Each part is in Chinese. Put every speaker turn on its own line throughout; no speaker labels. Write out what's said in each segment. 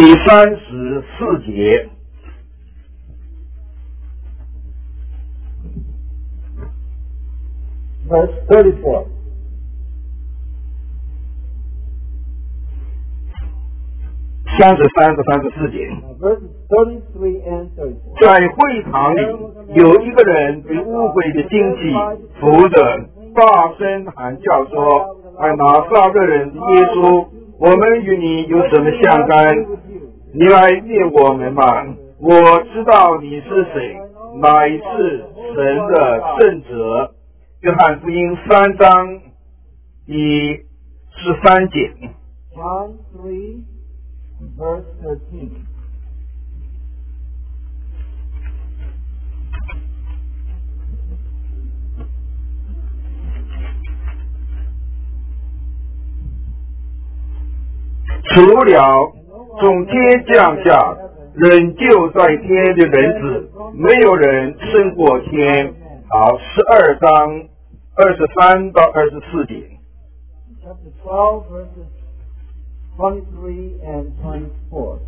34节。
Verse 34.
33和34节。
Verses 33 and 34.
在会堂里有一个人被污秽的精气扶着，大声喊叫说：“哎，拿撒勒人的耶稣，我们与你有什么相干？你来灭我们吧！我知道你是谁，乃是神的圣者。”约翰福音3章第13节。
John 3, verse 13.
除了从天降下仍旧在天的人子，没有人升过天。好，12章23到24节。
Chapter 12, verses 23 and 24.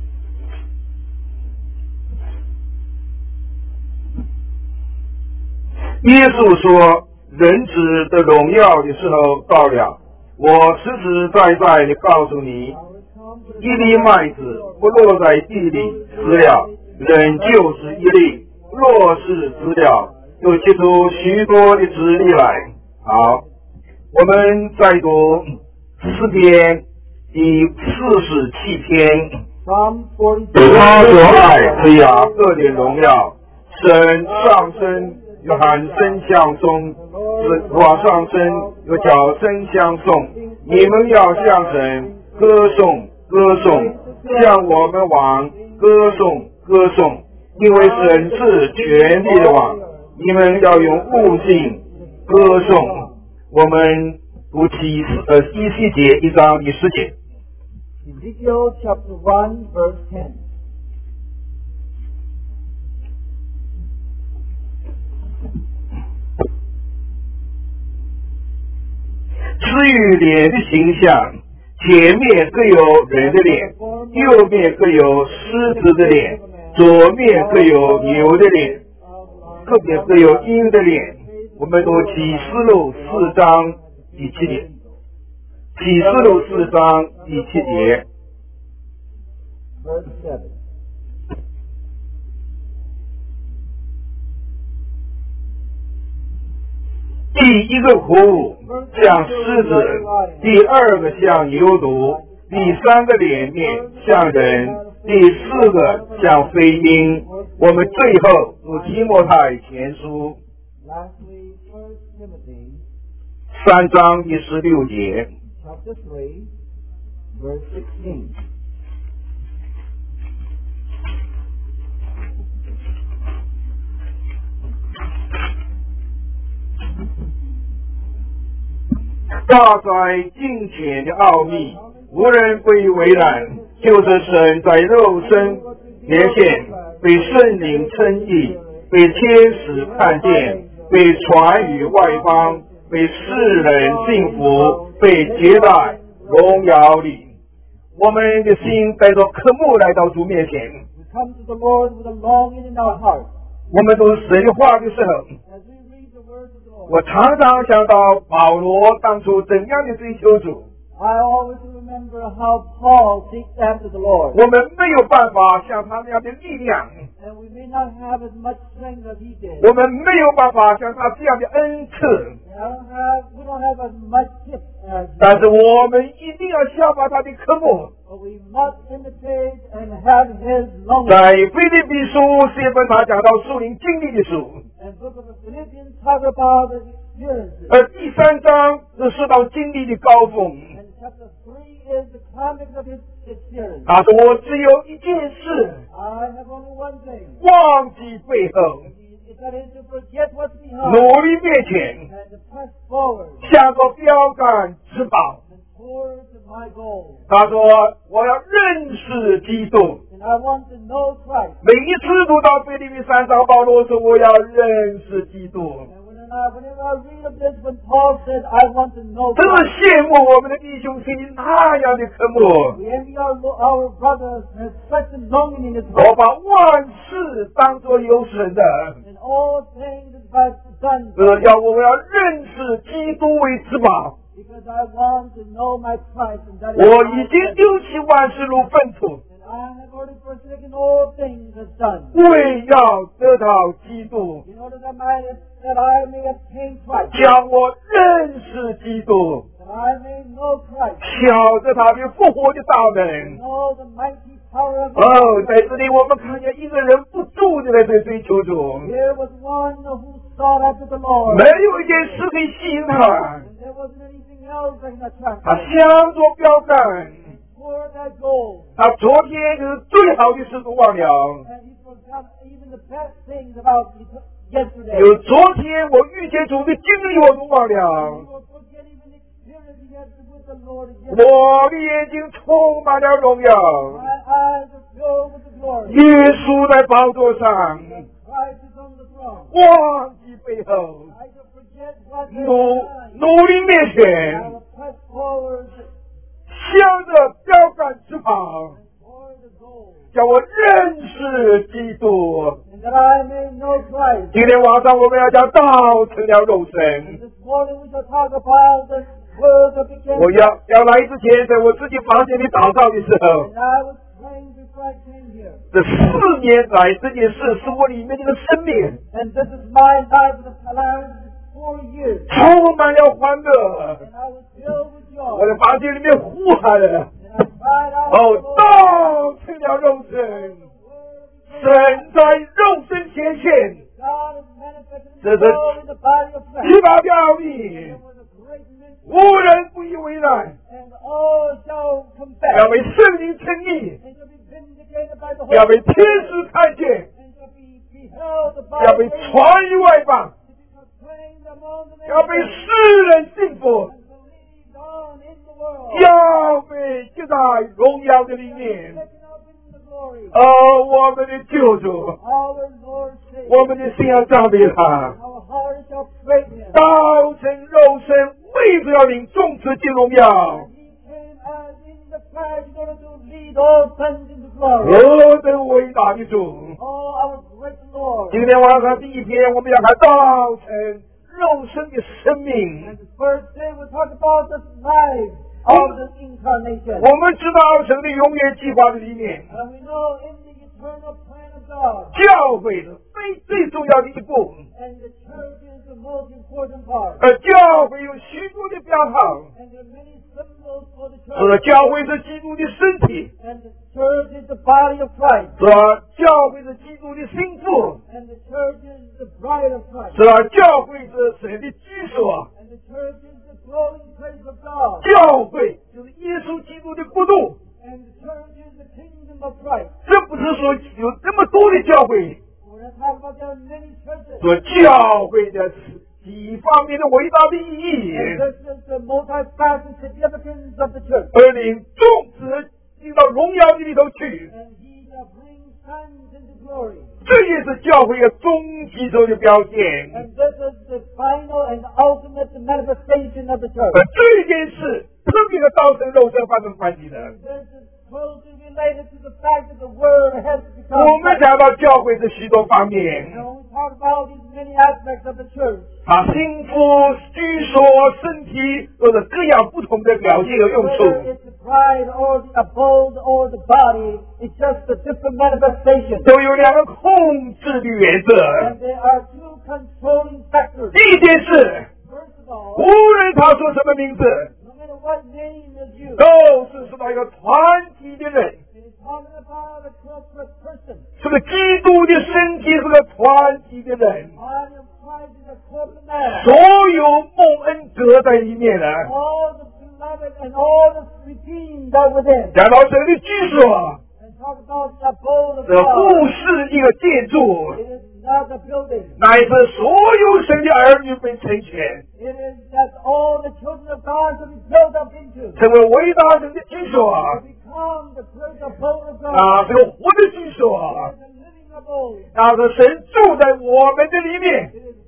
耶稣说：“人子的荣耀的时候到了。我实实在在的告诉你，一粒麦子不落在地里死了，仍旧是一粒；若是死了，又结出许多的子粒来。”好，我们再读诗篇第47篇。
Psalm 42.
他所爱是雅各的荣耀，神上升，有喊声相送，往上升，有脚声相送。你们要向神歌颂，歌颂，向我们王歌颂，歌颂，因为神是全地的王。你们要用悟性歌颂。我们读17节1章第10节。
Ezekiel chapter 1, verse 10.
至于脸的形象，前面各有人的脸，右面各有狮子的脸，左面各有牛的脸，右面各有鹰的脸。我们读启示录4章第7节。启示录4章第7节。
Verse 7.
第一个活物像狮子，第二个像牛犊，第三个脸面像人，第四个像飞鹰。我们最后读提摩太前书
Lastly, 1 Timothy
3章第16节。
chapter 3, verse 16.
大哉敬虔的奥秘，无人不以为然，就是神在肉身连线，被圣灵称义，被天使看见，被传于外邦，被世人信服，被接待荣耀里。我们的心带着渴慕来到主面前。
We come to the Lord with a longing in our heart.
我们读神的话的时候，
As we read the words of the Lord,
我常常想到保罗当初怎样的追求主。
I always remember how Paul seeks after the Lord.
我们没有办法像他那样的力量，
And we may not have as much strength as he did.
我们没有办法像他这样的恩赐，
We don't have as much gift as he
但是
did.
我们一定要效法他的科目。
But we must imitate and have his
在
longing.
腓立比书是一本他讲到属灵经历的书，
And book of the Philippians talk about the experiences.
而第3章是说到经历的高峰。
And chapter 3 is the climax of his experience.
他说：“我只有一件事，
I have only one thing.
忘记背后，
That is to forget what's
努
behind
力面前，
and to press forward
向着标杆直跑。”
and towards my goal.
他说：“我要认识基督。”
And I want to know Christ.
每一次读到腓立比3章，保罗说：“我要认识基督。”
And when Whenever I read of this, when Paul said, I want to know
真
God,
是羡慕我们的弟兄心里那样的渴慕。
we envy our brothers who have such a longing in his
我
heart,
把万事当作有损的，
and all things that I've done,
我要认识基督为至宝。
because I want to know my Christ, and that
我
is
已
my
经
strength.
丢弃万事如粪土，
And I have already forsaken all things as done,
为要得到基督，
in order that I may obtain Christ,
将我认识基督，
that I may know Christ,
晓得他的复活的大能。
know the mighty power of
哦，
God.
在这里我们看见一个人不住的在追求主，
Here was one who sought after the Lord,
没有一件事可以吸引他，
and there wasn't anything else that can attract
他
him.
向着标杆，
For that goal,
他昨天就是最好的事都忘了。
and he forgot even the best things about yesterday.
有昨天我遇见主的经历我都忘
He
了，
will forget even the experience he had with the Lord again.
我的眼睛充满了荣耀。
My eyes are filled with the glory.
耶稣在宝座上，
Christ is on the throne.
忘记背后，
I shall forget what they
努
have done.
努力面
I
前，
will press forward
向着标杆直跑，
toward the goal,
叫我认识基督。
and that I may know Christ.
今天晚上我们要讲道成了肉
And
身。
this morning we shall talk about the word of the
我要来之前，在我自己房间里祷告的时候，
And I was praying before I came here.
这4年来这件事是我里面的一个生命，
And this is my life for the last 4 years.
充满了欢乐。
And I was filled with
我
joy.
在房间里面呼喊了。
And I cried out
哦
to the，Lord.
道成了肉身，神在肉身显现，
God has manifested
This is-
himself in the body of flesh.
一把表明，
There was a great mystery,
无人不以为然，
and all shall
要
confess,
被圣灵称义，
and shall be vindicated by the
要
Holy
被
Spirit,
天使看见，
and shall be beheld by
要
the
被
angels,
传于外邦，
to be proclaimed among the
要被
nations,
世人信服，
and believed on in the world,
要被接在荣耀的里面。
taken up in the glory.
我们的救主，
Our Lord Savior,
我们的心要赞美他。
our heart shall praise him.
道成肉身，为着要领众子进荣耀。
And he came as in the flesh in order to lead all sons into glory.
何等伟大的主！
Oh, our great Lord.
今天晚上第一篇，我们要看道成肉身的生命
And。the first day we'll talk about the life of the incarnation.
我们知道神的永远计划的里面，
And we know in the eternal plan of God,
教会是最重要的一步。
and the church is the most important part.
教会有许多的标号，
And there are many symbols for the church.
教会是基督的身体，
And the church is the body of Christ.
教会是基督的心腹，
And the church is the bride of Christ.
教会是神的居所。
And the church is the dwelling place of God.
教会就是耶稣基督的国度。
And the church is the kingdom of Christ.
这不是说有这么多的教会，
We're not talking about there are many churches.
说教会的几方面的伟大的意义，
And this is the multifaceted significance of the church.
而领众子进到荣耀的里头去，
And he shall bring sons into glory.
这也是教会的终极中的表现。
And this is the final and ultimate manifestation of the church.
这件事特别的道成肉身发生关系的。
And this is closely related to the fact that the word has become
我们
flesh.
讲到教会是许多方面，
And when we talk about these many aspects of the church,
它心腹、居所、身体都是各样不同的表现和用
whether
处。
it's the bride or the abode or the body, it's just a different manifestation.
都有两个控制的原则。
And there are two controlling factors.
第一件事，
First of
无
all,
论他说什么名字，
no matter what name is used,
都是说到一个团体的人，
it is talking about a corporate person.
这个基督的身体是个团体的人，
Body of Christ is a corporate man.
所有蒙恩得在里面的。
All the beloved and all the redeemed are within.
讲到神的居所，
And talk about the abode of
这不
God.
是一个建筑，
It is not a building.
乃是所有神的儿女被成全，
It is that all the children of God should be built up into.
成为伟大神的居所。
To become the great abode of God.
啊，这个活的居所，
It is a living abode.
那是神住在我们的里面。
It is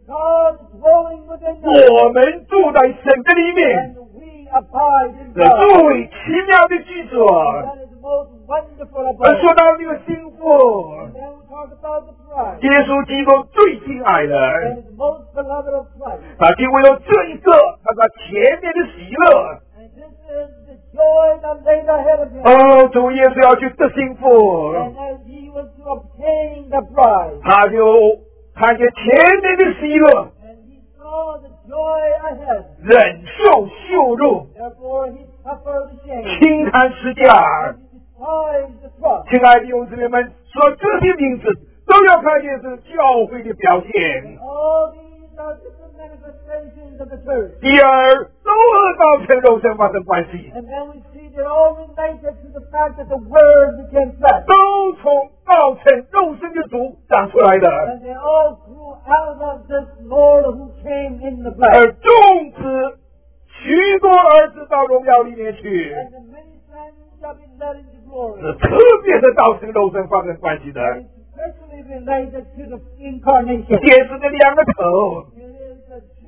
God is dwelling within us.
我们住在神的里面，
And we abide in
这
God.
最为奇妙的句子。
That is the most wonderful
而
about
说
it.
到这个幸福，
And then we talk about the bride.
耶稣基督最亲爱
That
的，
is the most beloved of Christ.
他就为了这一个，他把前面的喜乐。
And this is the joy that laid ahead of him.
哦，主耶稣要去得幸福，
And as he was to obtain the bride.
他就看见前面的喜乐，
And he saw the joy ahead.
忍受羞辱，
Therefore he suffered the shame.
轻看十架。
And he despised the cross.
亲爱的弟兄姊妹们，说这些名字都要看见是教会的表现。
All these are different manifestations of the church.
第二，都和道成肉身发生关系，
And then we see they're all related to the fact that the Word became flesh.
都从道成肉身的主长出来的。
And they all grew out of this Lord who came in the
而
flesh.
众子许多儿子到荣耀里面去，
And the many sons shall be led into glory.
是特别的道成肉身发生关系的。
And it's especially related to the incarnation.
解释的两个头，
It is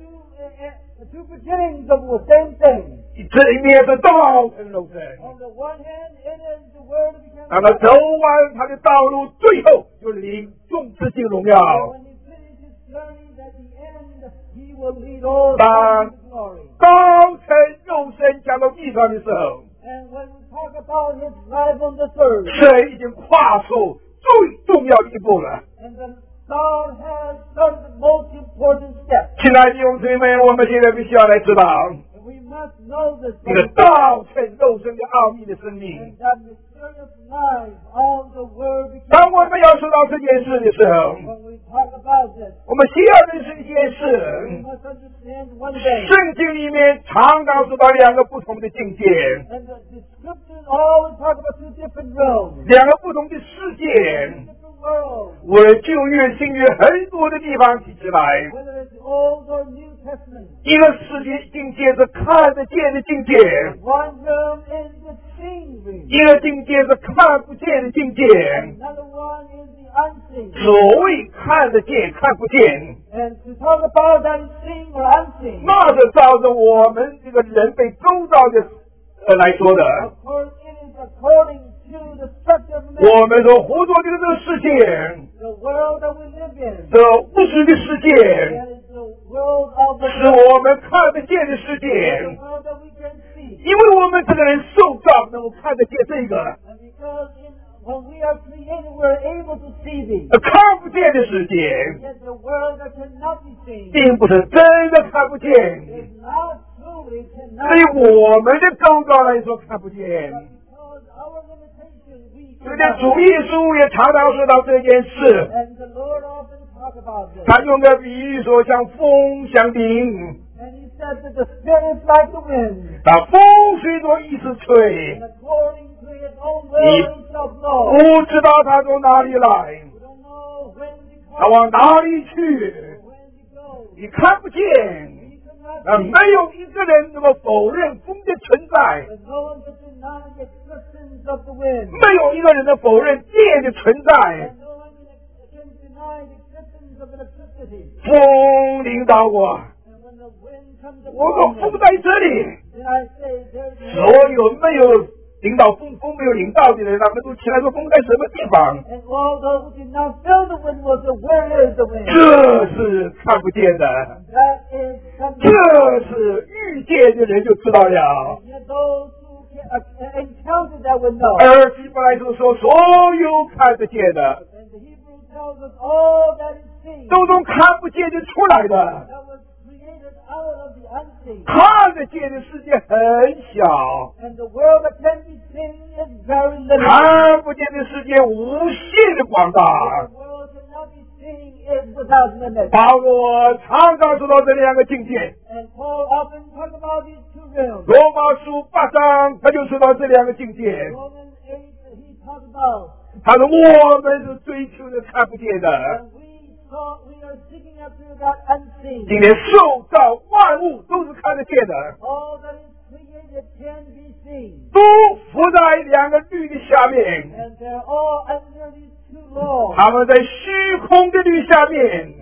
the two beginnings of the same thing.
这一面是道成肉身，
On the one hand, it is the Word became
那么
flesh.
走完他的道路，最后就领众子进荣耀。
When he finishes journey, at the end, he will lead all
But-
to glory.
道成肉身讲到地上的时候，
And when we talk about his life on the earth,
神已经跨出最重要的一步了。
and then God has done the most important step.
亲爱的弟兄姊妹们，我们现在必须要来知道
And we must know this
这个道成肉身的奥秘的生命
and。that mysterious life of the Word became
当我们要说到这件事的时候，
When we talk about this,
我们先要认识一件
we
事：
must understand one thing.
圣经里面常常说到两个不同的境界，
And the scriptures always talk about two different realms,
两个不同的世界。
different worlds,
我旧约、新约很多的地方提起来，
whether it's Old or New Testament.
一个世界境界是看得见的境界，
One realm is the seen realm.
一个境界是看不见的境界。
Another one is the unseen.
所谓看得见、看不见，
And to talk about that seen or unseen,
那是照着我们这个人被构造的来说的。
of course, it is according to the structure of man,
我们所活着的这个世界，
the world that we live in.
这物质的世界，
That is the world of the
是我们看得见的世界。
the world that we can see.
因为我们这个人受造能够看得见这个，
And because when we are created, we're able to see these.
看不见的世界，
Yet the world that cannot be seen
并不是真的看不见，
is not truly
对于
cannot be
我们的构造来说看不见。
because our limitation we
所以呢，
cannot
主耶稣也常常说到这件事。
And the Lord often talk about this.
他用个比喻说，像风像顶，
And he said that the Spirit is like the wind.
那风随着意思吹
And，according to his own will he shall blow.
不知道他从哪里来，
We don't know when he
他
comes
往哪里去，
or when he goes.
你看不见。
We cannot
没有一个人能够否认风的存在，
But no one can deny the existence of the wind.
没有一个人能否认电的存在。
And no one can deny the existence of electricity.
风领导我，
And when the wind comes
我说
upon
风
us,
在这里。
then I say, there's
所有没有领导风没有领导的人，他们都起来说风在什么地方？
And all those who did not feel the wind will say, where is the wind?
这是看不见的，
That is something.
这是遇见的人就知道了。
Yet those who encounter that would know.
而希伯来书说，所有看得见的，
And the Hebrew tells us all that is seen,
都从看不见就出来的。
that was created out of the unseen.
看得见的世界很小，
And the world that can be seen is very limited.
看不见的世界无限的广大。
The world cannot be seen is without limit.
保罗常常说到这两个境界，
And Paul often talks about these two realms.
罗马书8章他就说到这两个境界。
Romans 8, he talks about,
他说我们是追求的看不见的，
and we are seeking after that unseen.
今天受造万物都是看得见的，
All that is created can be seen.
都伏在两个律的下面，
And they're all under these two laws.
他们在虚空的律下面，
And they're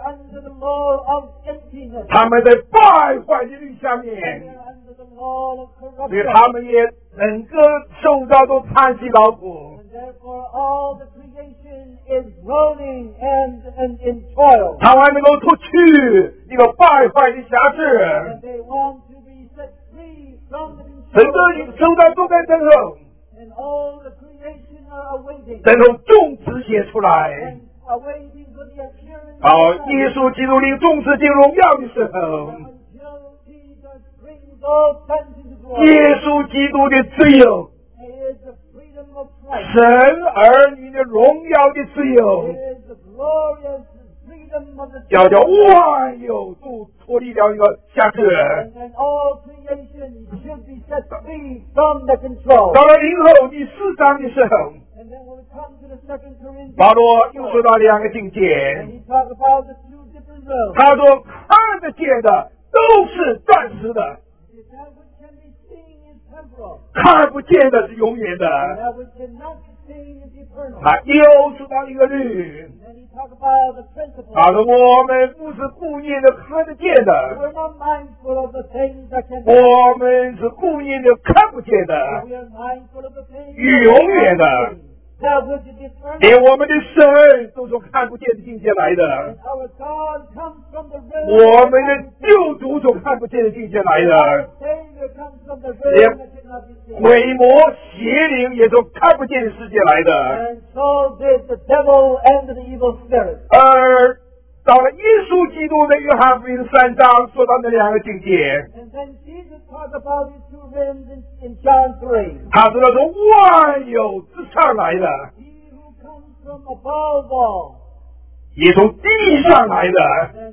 under the law of emptiness.
他们在败坏的律下面，
They're under the law of
所以
corruption.
他们也整个受到都叹息劳苦。
And therefore all the creation is groaning and in toil.
他们还能够脱去一个败坏的辖制，
And they want to be set free from the
整个
control.
受到都在等候，
And all the creation are awaiting.
等候种子结出来。
And awaiting for the appearance
好，
of
耶
Christ.
稣基督领种子进荣耀的时候，
Until Jesus brings all sons into
耶
glory.
稣基督的自由，
It is the freedom of Christ.
神儿女的荣耀的自由，
It is the glorious freedom of the
要叫万有都脱离了一个辖制。
And all creation should be set free from the control.
到了临后第4章的时候，
And then when we come to the 2 Corinthians,
保罗又说到2个境界
and，he talks about the two different realms.
他说看得见的都是暂时的，
That which can be seen is temporal.
看不见的是永远的。
That which cannot be seen is eternal.
他又说到一个律，
And he talks about the principle.
他说我们不是故意的看得见的，
We're not mindful of the things that can be
我们是故意的看不见的，
We are mindful of the things
永远的，
that which is eternal.
连我们的神都从看不见的境界来的，
And our God comes from the realm.
我们的救主从看不见的境界来的，
Savior comes from the realm that cannot be seen.
鬼魔邪灵也从看不见的世界来的。
And so did the devil and the evil spirit.
而到了耶稣基督的约翰福音3章说到那2个境界，
And then Jesus talked about these two realms in John 3.
他说他从万有之上来的，
He who comes from above all,
也从地上来的。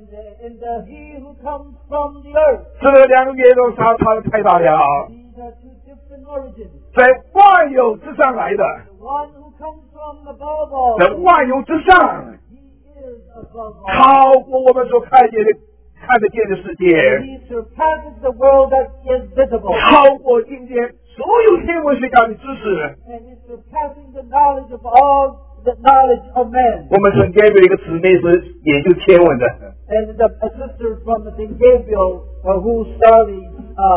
and he who comes from the earth.
这2个元素差的太大了，
These are two different origins.
在万有之上来的，
The one who comes from above all,
在万有之上，
he is above all.
超过我们所看得见的世界，
He surpasses the world that is visible.
超过今天所有天文学家的知识。
And is surpassing the knowledge of all the knowledge of men.
我们圣经有一个姊妹是研究天文的，
And a sister from the St. Gabriel who studies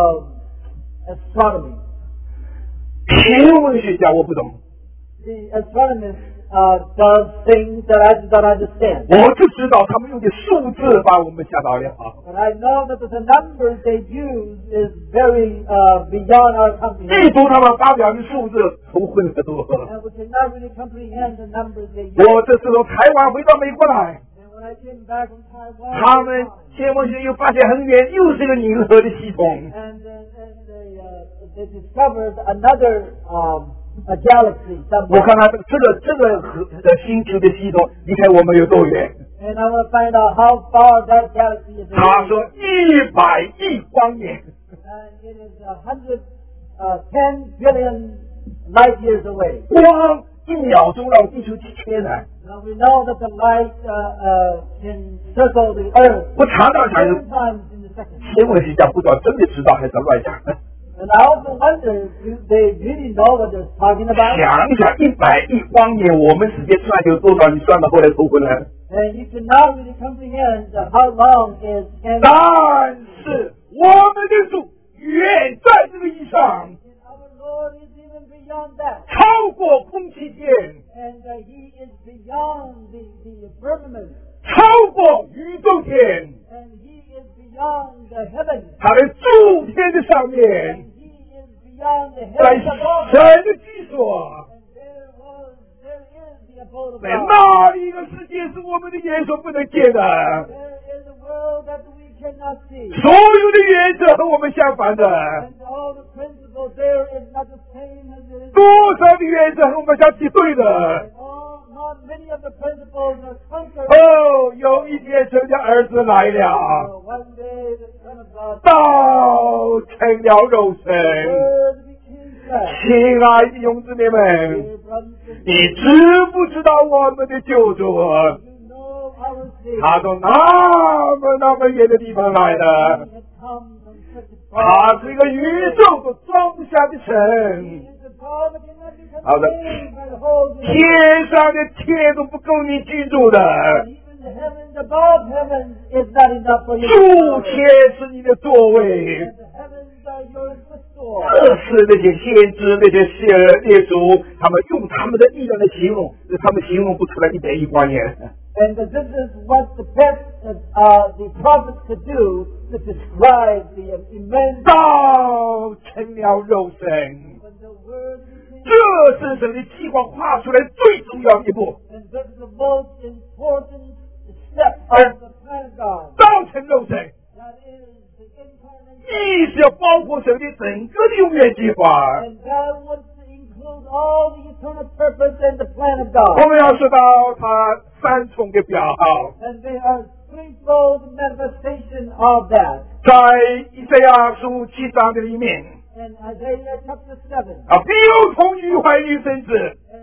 astronomy.
天文学家我不懂，
The astronomist does things that I do not understand.
我就知道他们用的数字把我们吓到了。
But I know that the numbers they use is very beyond our
一
comprehension.
读他们发表的数字头昏得多。
And we cannot really comprehend the numbers they use.
我这次从台湾回到美国来，
And when I came back from Taiwan,
他们天文学又发现很远，又是一个银河的系统。
and they discovered another a galaxy
我
somewhere.
看看这个星球的系统离开我们有多远？
And I want to find out how far that galaxy is
他
away.
说100亿光年，
And it is 10 billion light years away.
光1秒钟绕地球几圈呢？
Now we know that the light can circle the earth
我常常想，
10 times in the second.
天文学家不知道真的知道还是乱讲。
And I also wonder, do they really know what they're talking about?
想一想，100亿光年，我们时间算有多少？你算到后来头昏了。
And you cannot really comprehend how long is and
但是我们的主远在这个以上，
our Lord is even beyond that.
超过空气天，
And He is beyond the firmament.
超过宇宙天，
And He is beyond the heavens.
他在诸天的上面，
And He is beyond the
在
heavens above.
神的居所，
And there is the abode of
在
God.
那里一个世界是我们的眼所不能见的，
There is a world that we cannot see.
所有的原则和我们相反的，
And all the principles there is not the same as it is.
多少的原则和我们相敌对的。
And not many of the principles are contrary.
哦，有一天神的儿子来了，
One day the Son of God
道成了肉身。
Word became flesh.
亲爱的兄弟们，
Dear brothers and
你知不知道我们的救主？
sisters, you know our Savior.
他从那么远的地方来的，
He had come from such a
他是一个宇宙所装不下的
He
神。
is the God that cannot be
好的。
contained by the whole universe.
天上的天都不够你居住的，
Even the heavens above heavens is not enough for you.
主天是你的座位。
And the heavens are yours to store.
这是那些先知、那些列祖，他们用他们的力量来形容，他们形容不出来一点一光年。
And this is what the best the prophets could do to describe the immense.
道成了肉身，
When the word became,
这是神的计划画出来最重要的一步。
and this is the most important step of the plan of God.
道成肉身，
That is the incarnation.
意是要包括神的整个的永远计划。
And God wants to include all the eternal purpose and the plan of
我
God.
们要说到他三重的表号，
And they are threefold manifestation of that.
在以赛亚书7章的里面，
In Isaiah chapter 7.
必有从女怀孕生子，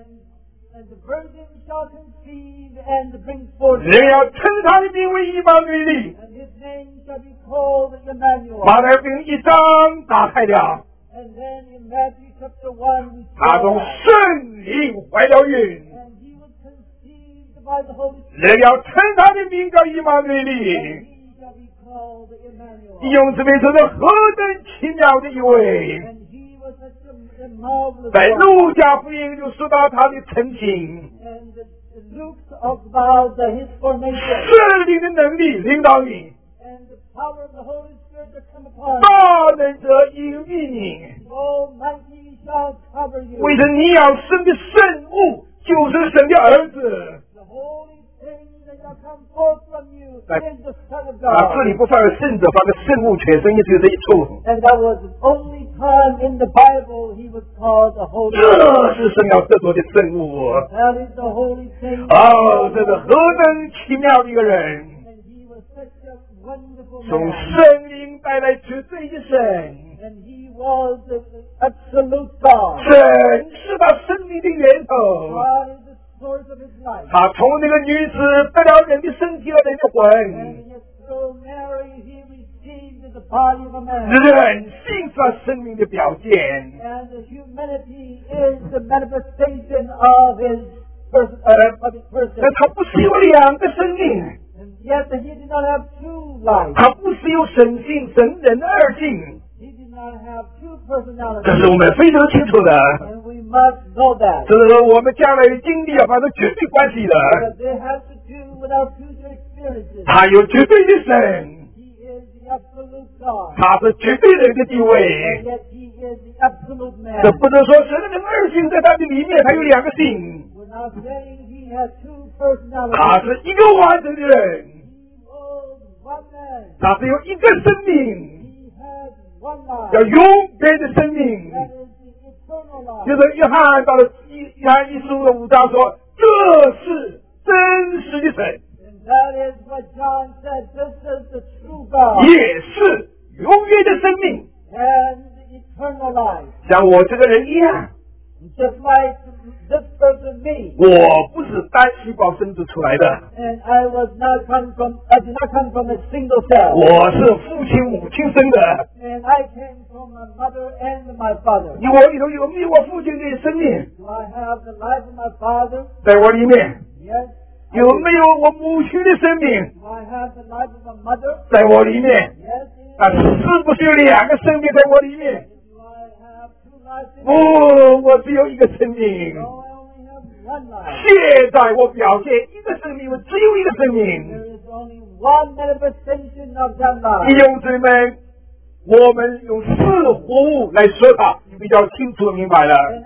And the virgin shall conceive and bring forth,
人要称他的名为以马内利。
and his name shall be called Emmanuel.
马太福音1章打开了，
And then in Matthew chapter 1, we
他
saw
从
that.
圣灵怀了孕，
And he was conceived by the Holy Spirit.
人要称他的名叫以马内
And
利。
he shall be called Emmanuel.
弟兄姊妹，这是何等奇妙的一位！
And he was such a marvelous
在
one.
路加福音就说到他的成型，
And Luke talks about his formation.
圣灵的能力领导你，
And the power of the Holy Spirit to come upon you.
大能者隐蔽你。
Almighty shall cover you.
为着你要生的圣物，就是神的儿子。
The holy thing that shall come forth from you
Like-
is the Son of
这
God.
里不放个圣者，放个圣物，全身也只有这一处。
And that was the only time in the Bible he was called the Holy
这
Spirit.
是神要得着的圣物。
That is the holy thing.
哦，这是何等奇妙的一个人！
And he was such a wonderful
从
man.
圣灵带来绝对的神，
And he was the absolute God.
神是他生命的源头。
God is the source of his life.
他从那个女子得了人的身体和人的魂，
And yet through Mary he received the body of a man.
人性是他生命的表现。
And the humanity is the manifestation of his person.
但他不是有两个生命，
And yet he did not have two lives.
他不是有神性、神人的二性，
He did not have two
这
personalities.
是我们非常清楚的。
And we must know that.
这是和我们将来的经历啊发生绝对关系的。
Because they have to do with our future experiences.
他有绝对的神，
He is the absolute God.
他是绝对人的地
And
位。
yet he is the absolute man.
这不能说神的二性在他的里面，他有两个性，
We're not saying he has two
他
personalities.
是一个完整的人，
He was one man.
他是有一个生命，
He had one life.
叫永远的生命。
That is the eternal life.
就是约翰到了约翰1书的5章说，这是真实的神，
And that is what John said. This is the true God
也是永远的生命，
and the eternal life.
像我这个人一样。
Just like this person, me.
我不是单细胞生殖出来的，
And I did not come from a single cell.
我是父亲母亲生的。
And I came from my mother and my father.
你我里头有没有我父亲的生命
Do I have the life of my father?
在我里面？
Yes.
有没有我母亲的生命
Do I have the life of my mother?
在我里面？
Yes.
啊，是不是有两个生命在我里面？
Do I have two lives in
不，我只有一个生命。
No, I only have one life.
现在我表现一个生命，我只有一个生命。
There is only one manifestation of that
弟
life.
兄姊妹，我们用四活物来说它，你比较清楚明白了。
And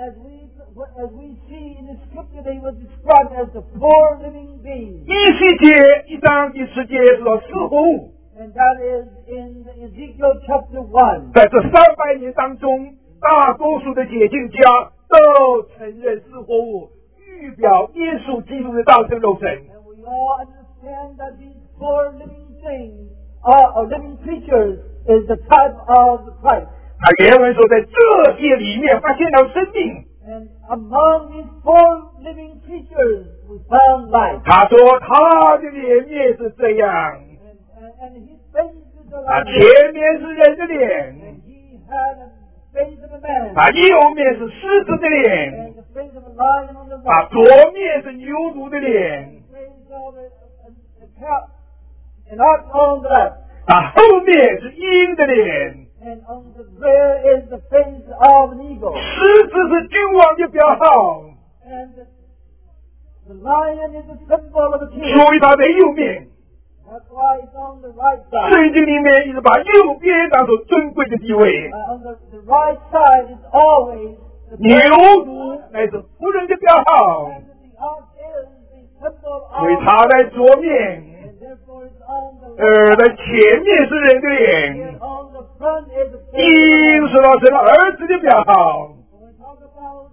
as we see in the scripture, they were described as the four living beings.
以西结1章第10节说四活物，
And that is in Ezekiel chapter 1.
在这300年当中，大多数的解经家都承认四活物预表耶稣基督的道成肉身。
And we all understand that these four living things, or living creatures, is the type of the Christ.
他原文说，在这些里面发现了生命。
And among these four living creatures, we found life.
他说他的脸面是这样，
And his face is a
他
lion.
前面是人的脸，
And he had a face of a man.
他右面是狮子的脸，
And the face of a lion on the
他
right.
左面是牛犊的脸。
The face of a and not on the left.
后面是鹰的脸，
And on the rear is the face of an eagle.
狮子是君王的标号，
And the lion is the symbol of the king.
所以它在右面。
That's why it's on the right side.
圣经里面一直把右边当作尊贵的地位，
On the right side is always the
牛犊乃是仆人的标号，
and the ox is the symbol
所以
of
它在左面，
and therefore it's on the
在前面是人的脸，
and on the front is the
鹰是老神儿子的标号，
When we talk about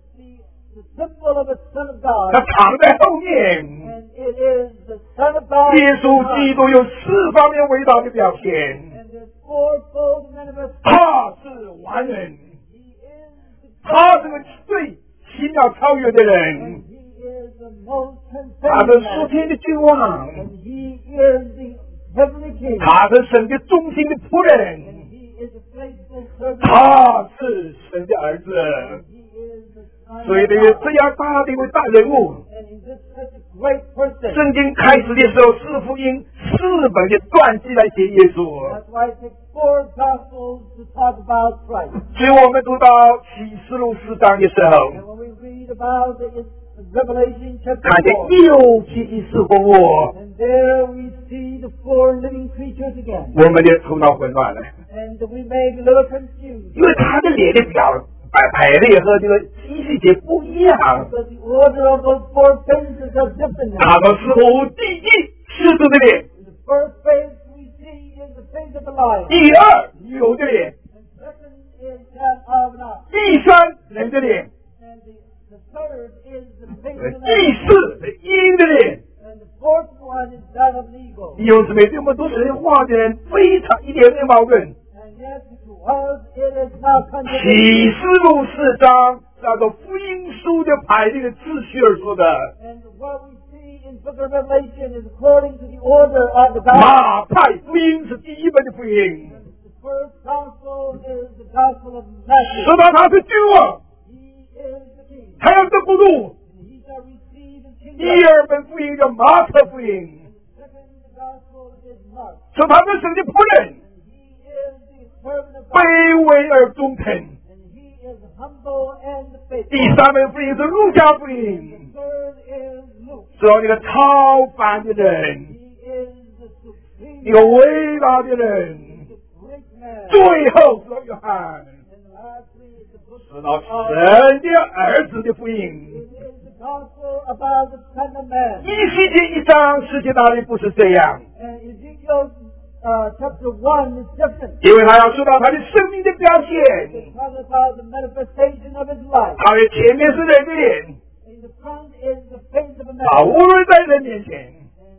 the symbol of the Son of God,
它藏在后面。
and it is the Son of God,
耶稣基督有4方面伟大的表现，
and there's fourfold manifestation.
他是完人，
He is the
他是个最奇妙超越的人，
and He is the most
他
transcendent
是属
man,
天的君王，
and He is the heavenly King,
他是神的忠心的仆人，
and He is the faithful servant,
他是神的儿子。
He is the Son
所以
of
对于
God.
这样大的一位大人物，
And in this such a great person,
圣经开始的时候，四福音4本的传记来写耶稣。
that's why it takes 4 Gospels to talk about Christ.
所以我们读到启示录4章的时候，
And when we read about the Revelation chapter
看见
4,
又七七四活物，
and there we see the 4 living creatures again.
我们的头脑混乱了，
And we may be a little confused
因为他的脸的表排列和这个七细节不一样。
because the order of those 4 phases are different.
那么似乎第一狮子的脸，
The first phase we see is the face of the lion.
第二牛的脸，
And second is that of an ox.
第三人的脸，
And the third is the face of an
第
ox.
四是鹰的脸。
And the fourth one is that of an eagle.
弟兄姊妹，对我们读神话的人非常一点没矛盾。
And yet to us it is not
启
contradictory.
示录4章是按照福音书的排列的秩序而说的。
And what we see in Book of Revelation is according to the order of the gospel.
马太福音是第一本的福音，
The first gospel is the gospel of Matthew.
说到他是君王，
He is the king.
他要得国度。
And he shall receive the
第
kingdom.
二本福音叫马可福音，
Second gospel is Mark.
说他是神的仆人，
And he is the servant of
卑
God.
微而忠诚。
And he is humble and
第
faithful.
三本福音是路加福音，
The third is Luke.
说那个超凡的人，
He is the supreme
一个伟大的人。
the great man.
最后是约翰，
And lastly is the book
知道
of
神的儿子的福音。
It is the gospel about the Son of Man.
以西结1章世界大里不是这样，
And Ezekiel chapter 1 is different.
因为他要说到他的生命的表现，
It talks about the manifestation of his life.
他的前面是人的脸，
In the front is the face of a
啊，
man.
无论在人面前，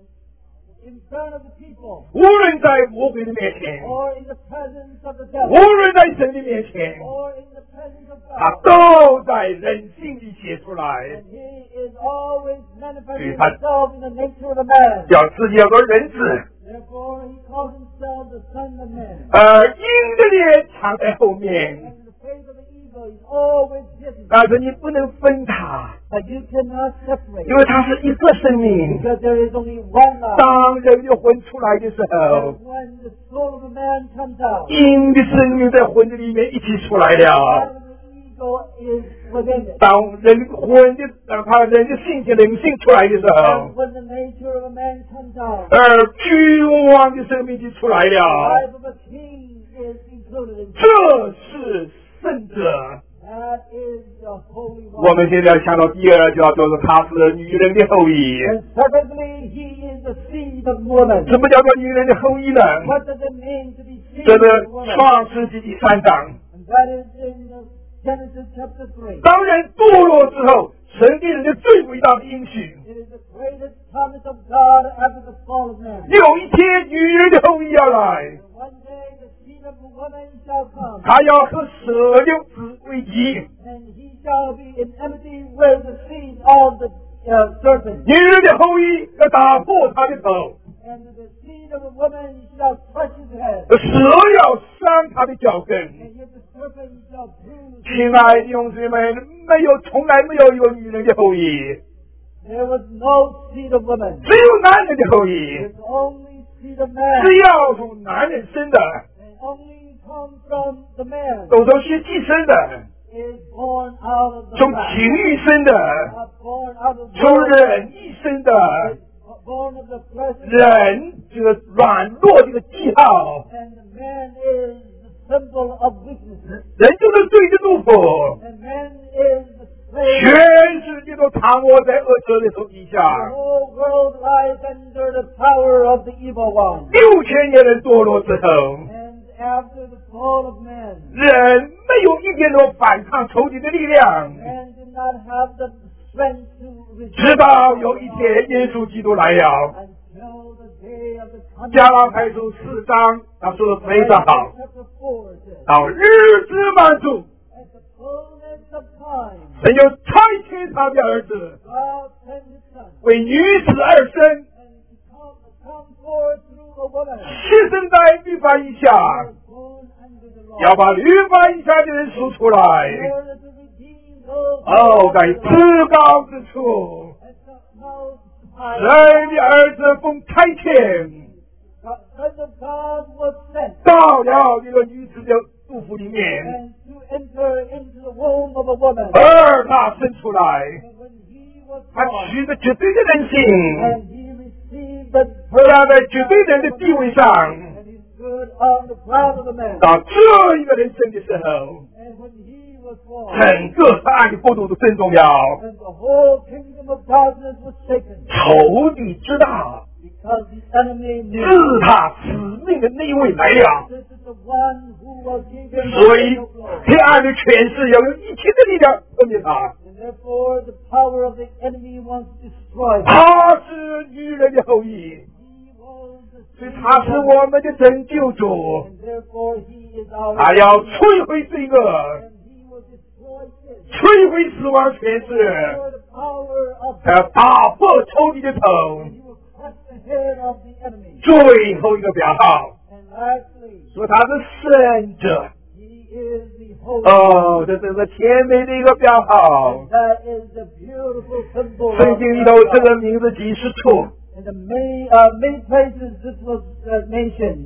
And in front of the people,
无论在魔鬼的面前，
or in the presence of the
无
devil,
论在神的面前，
or in the presence of
他
God.
都在人性里写出来，
And he is always manifesting
Yes.
himself in the nature of a man.
叫自己叫做人子，
Therefore, he calls himself the Son of Man.
鹰的脸藏在后面，
And the face of the eagle is always hidden.
但是你不能分他，
But you cannot separate.
因为他是一个生命。
Because there is only one life.
当人的魂出来的时候，
When the soul of a man comes out,
鹰的生命在魂的里面一起出来
that
了。
of the eagle is within it.
当他人的性情灵性出来的时
And
候，
when the nature of a man comes out,
君王的生命就出来
the
了。
life of a king is included in it.
这是圣者。
That is the Holy
我
One.
们现在想到第二叫做他是女人的后裔。
And secondly, he is the seed of woman.
什么叫做女人的后裔呢？
What does it mean to be seed
这
of
是
woman?
创世纪第3章。
And that is in the Genesis chapter 3.
当人堕落之后，神给人的最伟大的应许，
It is the greatest promise of God after the fall of man.
有一天女人的后裔要来。
One day the seed of the woman shall come,
他要和蛇的子为敌，
and he shall be in enmity with the seed of the serpent.
女人的后裔要打破他的头，
And the seed of a woman shall crush his head,
蛇要伤他的脚跟。
and yet the serpent shall bruise.
亲爱的弟兄姊妹们，从来没有一个女人的后裔，
There was no seed of woman.
只有男人的后裔，
There's only seed of man.
只要从男人生的，
And only come from the man
都从血气生的，
is born out of the
从
flesh.
情欲生的，
Not born out of
从
blood.
忍意生的，
Born of the flesh.
人这个软弱这个记号，
And the man is the symbol of weakness.
人就是罪的奴仆，
And man is the slave.
全世界都躺卧在恶者的手底下，
The whole world lies under the power of the evil one.
6000年的堕落之后，
And after the fall of man,
人没有一点都反抗仇敌的力量，
man did not have the strength to
直
resist
到有一天耶稣基督来了。
until the day of the coming.
加拉太书4章，他说的非常好，
Chapter 4 says,
到日子满足，
at the fullness of time,
神就差遣他的儿子
God sent his son,
为女子而生，
and to come forth through a woman,
牺牲在律法以下，
born under the law,
要把律法以下的人赎出来。
in order to redeem those
哦，在至高之处，
at the most
神
high.
的儿子奉差遣
The Son of God was sent
到了这个女子的肚腹里面，
and to enter into the womb of a woman.
而他生出来，
And when he was
他
born,
取得绝对的人性，
and he received the
站在绝对人的地位上。
and he stood on the ground of the man.
到这一个人生的时候，
And when he was born,
整个黑暗的国度都震动了，
and the whole kingdom of darkness was shaken,
仇敌知道，
because the enemy
是
knew
他使命的那一位来了，
this is the one who was given
所以
the glory.
黑暗的权势要用一切的力量吞灭他。
And therefore the power of the enemy wants to destroy him.
他是女人的后裔，
He was the
所以
seed
他是
of
我们的拯救主，
and therefore he is our
他要
Redeemer.
摧毁罪恶，
And he will destroy sin.
摧毁死亡权势，
For the power of
他要打破仇敌的头。
and he will cut the head of the enemy.
最后一个标号，
And lastly,
说他是圣者。
he is the Holy
哦，这真是甜美的一个标号。
One. That is the beautiful symbol
圣
of
经里头这个名字几十处，
In the many places this was mentioned.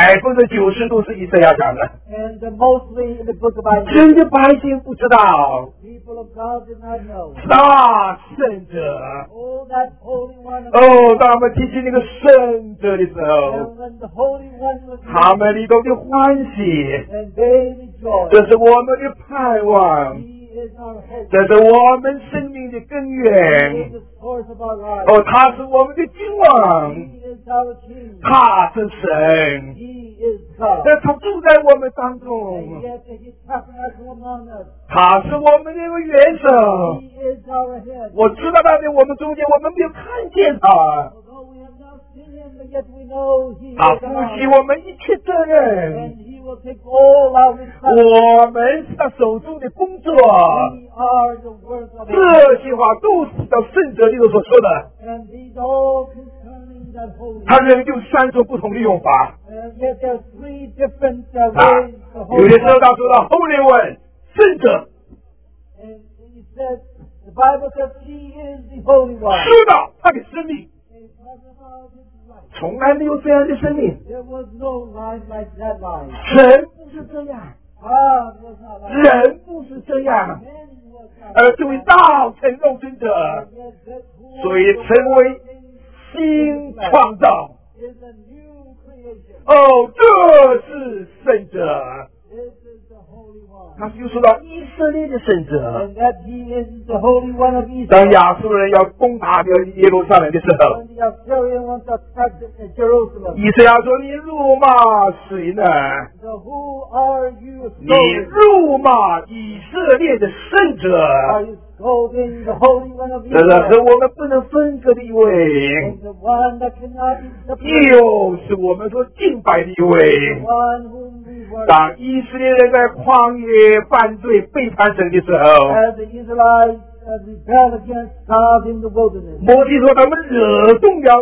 90%都是以赛亚讲的。
And mostly in the book of Isaiah.
真的百姓不知道，
People of God did not know.
大圣者。
Oh, that Holy One of
哦，当我们提起那个圣者的时候，
And when the Holy One was
他们里头的欢喜，
and they rejoiced.
这是我们的盼望，
He is our hope.
这是我们生命的根
He
源
is。the source of our life.
哦，他是我们的君王，
He is our King.
他是神，
He is God.
他住在我们当
And
中，
yet He tabernacle among us.
他是我们的一个元首。
He is our head.
我知道他在我们中间，我们没有看见他，
Although we have not seen Him, but yet we know He
他
is
负
God.
起我们一切责任。
And He will take all our responsibility.
我们是他手中的工作，
We are the work of
这些话都是到圣者里头所说的。
And these all concerning that holy.
他这里就3种不同的用法，
And yet there are three different ways the
有
holy
的时候
one.
他说到后面问圣者，
And He said, the Bible says He is the Holy One.
知道他的生命
He's talking about His life.
从来没有这样的生命，
There was no life like that life.
神不是这样，
God was not like that.
人不是这样，
Man was not
而这位道成肉身者，
like that. Yet that
所以成为新创造。
is a new creation.
哦，这是圣者。
This is the Holy One.
他就说到以色列的圣者。
And that He is the Holy One of
当
Israel.
亚述人要攻打耶路撒冷的时候，
When the Assyrian wants to attack Jerusalem.
以赛亚说：“你辱骂谁呢？
So who are you
你
scolding?
辱骂以色列的圣者。
Are you scolding the Holy One of
这是
Israel?
和我们不能分割的一位，
And the one that cannot be separated.
又是我们所敬拜的一
The
位。
one whom we worship.
当以色列人在旷野犯罪背叛神的时候，
As the Israelites rebelled against God in the wilderness.
摩西说他们惹动了以色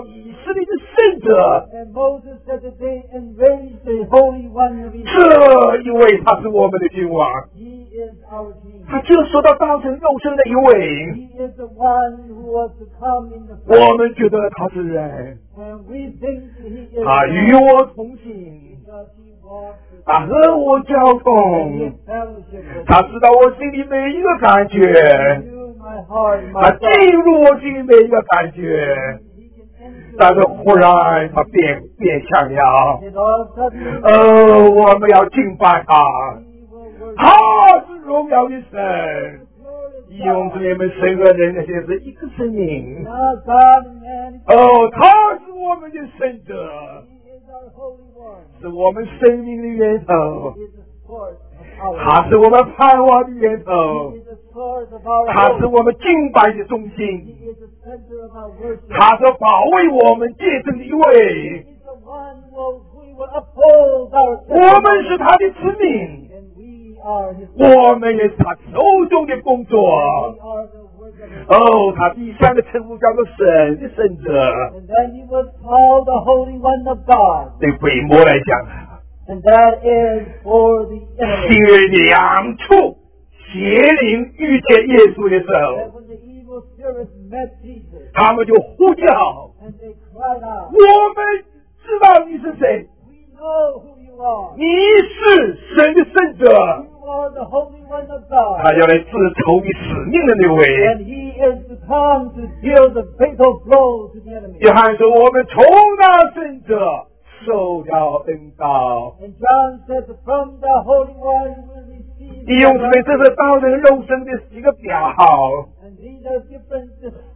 是你的圣者。
And Moses said that they enraged the Holy One of Israel.
这一位他是我们的君王，
He is our King.
他就说到道成肉身的一位。
He is the one who was to come in the
我们觉得他是人，
And we think he is
他与我同行，
because he walks with
他和我交
and
通，
he fellowship with
他知道我心里每一个感觉，
you, my heart, my
他
thoughts.
进入我心里每一个感觉。
He can enter
但是忽然他变向了，
it all suddenly.
我们要敬拜他，
He will worship
他是荣耀的神。
glorious
弟兄姊妹们，神和人的现在是一个生命。
Now God and man is
他是我们的圣者，
He is our Holy One.
是我们生命的源头，
He is the source of our
他是我们盼望的源头
He，is the source of our
他是
hope.
我们敬拜的中
He
心，
is the center of our worship.
他是保卫我们见证的一位。
He is the one who will uphold our
我们是他的子民，
and we are His
我们也是他手中的工作。
We are the work of His
他第三个称呼叫做神的圣者。
And then He was called the Holy One of God.
对鬼魔来讲，
And that is for the enemy.
是两处邪灵遇见耶稣的时
That
候，
when the evil spirits met Jesus
他们就呼叫
and they cried out,
我们知道你是谁，
We know who you are.
你是神的圣者，
You are the Holy One of
他
God.
要来治仇敌使命的那位。
And He is to come to deal the fatal blow to the enemy.
约翰说：“我们从那圣者受了恩膏。
And John said that from the Holy One we will receive. ”
弟兄姊妹，这是道人肉身的一个表号。
And these are different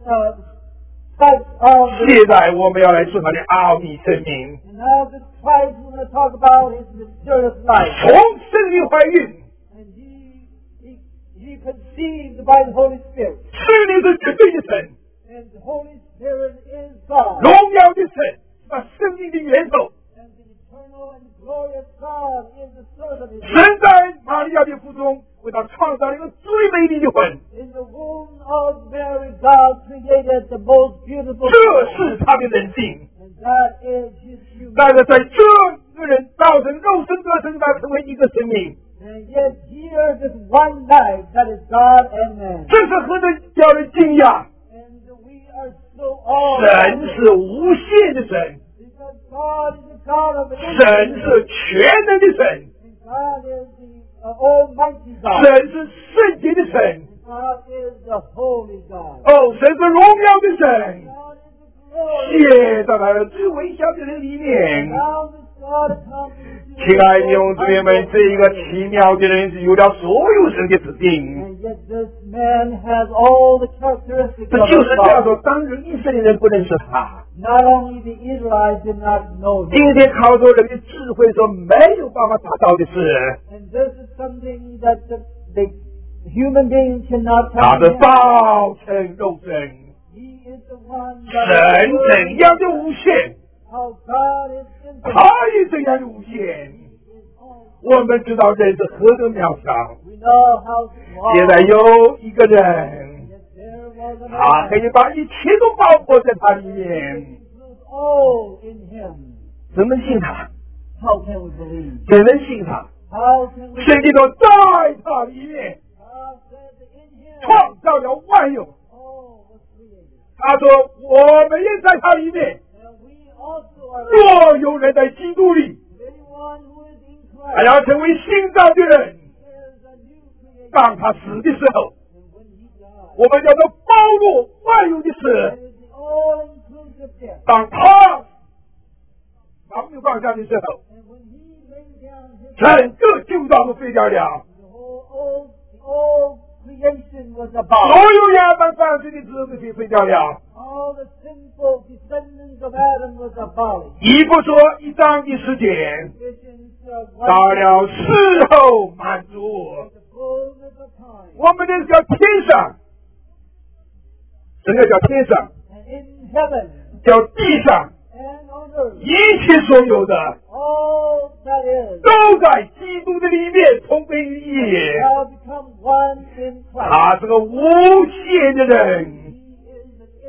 types of
现在我们要来说他的奥秘生命，
And now this Christ we're going to talk about his mysterious life.
从圣灵怀孕，
And he conceived by the Holy Spirit.
圣灵是绝对的神，
And the Holy Spirit is God.
荣耀的神，那生命的源头。
And the eternal and glorious God is the source of his
神在玛利亚的腹中为他创造了一个最美丽的魂，
In the womb of Mary, God created the most beautiful
这是他的人性。
And that is his humanity.
但是在这个人造成肉身得生，他成为一个生命，
And yet here this one life that is God and man.
这是何等叫人惊讶！
And we are so awed
神是无限的神，
because God is the God of
神
infinite.
是全能的神，
And God is the Almighty God.
神是圣洁的神。
God is the Holy God.
神是荣耀的神。
God is the glorious.
现在来了最微小的人里面，
Now this God accomplishes
亲爱的弟兄姊妹们，这一个奇妙的人是有了所有神的指定。
And yet this man has all the characteristics
这
of
就是这样
God.
说，当日以色列人不认识他。
Not only the Israelites did not know
今
him.
天靠着人的智慧说没有办法达到的事，
And this is something that the human being cannot
他是
comprehend.
道成肉身。
He is the one
神怎样的无限，
how God is infinite.
他也怎样的无限。我们知道人是何等渺小。
We know how
现
small.
在有一个人，
Yet there was a
他
man
可以把一切都包括在他里面。
includes all in him.
怎么信他？
How can we believe?
怎能信他？
How can we
圣经说在他里面
God said that in him
创造了万有。
all was created.
他说我们也在他里面。
And we also are
若有人在基督里，
anyone who is in
他
Christ
要成为新造的人。
is a new creation.
当他死的时候，
And when he died,
我们叫做包罗万有的
it
事。
is the all-inclusive death.
当他把命放下的时候，
And when he laid down his
整个旧造都废掉了，
the whole creation was
所
abolished.
有亚当犯罪的子子也废掉了。
All the sinful descendants of Adam was abolished.
以弗所1章的时间，
Visions of
到
one
了事后满足。
the fullness of time.
我们那叫天上，什么叫天上？
And in heaven
叫地上，
and on earth,
一切所有的
all that is
都在基督的里面同归于一。
shall become one in Christ.
他是个无限的人，
He is an infinite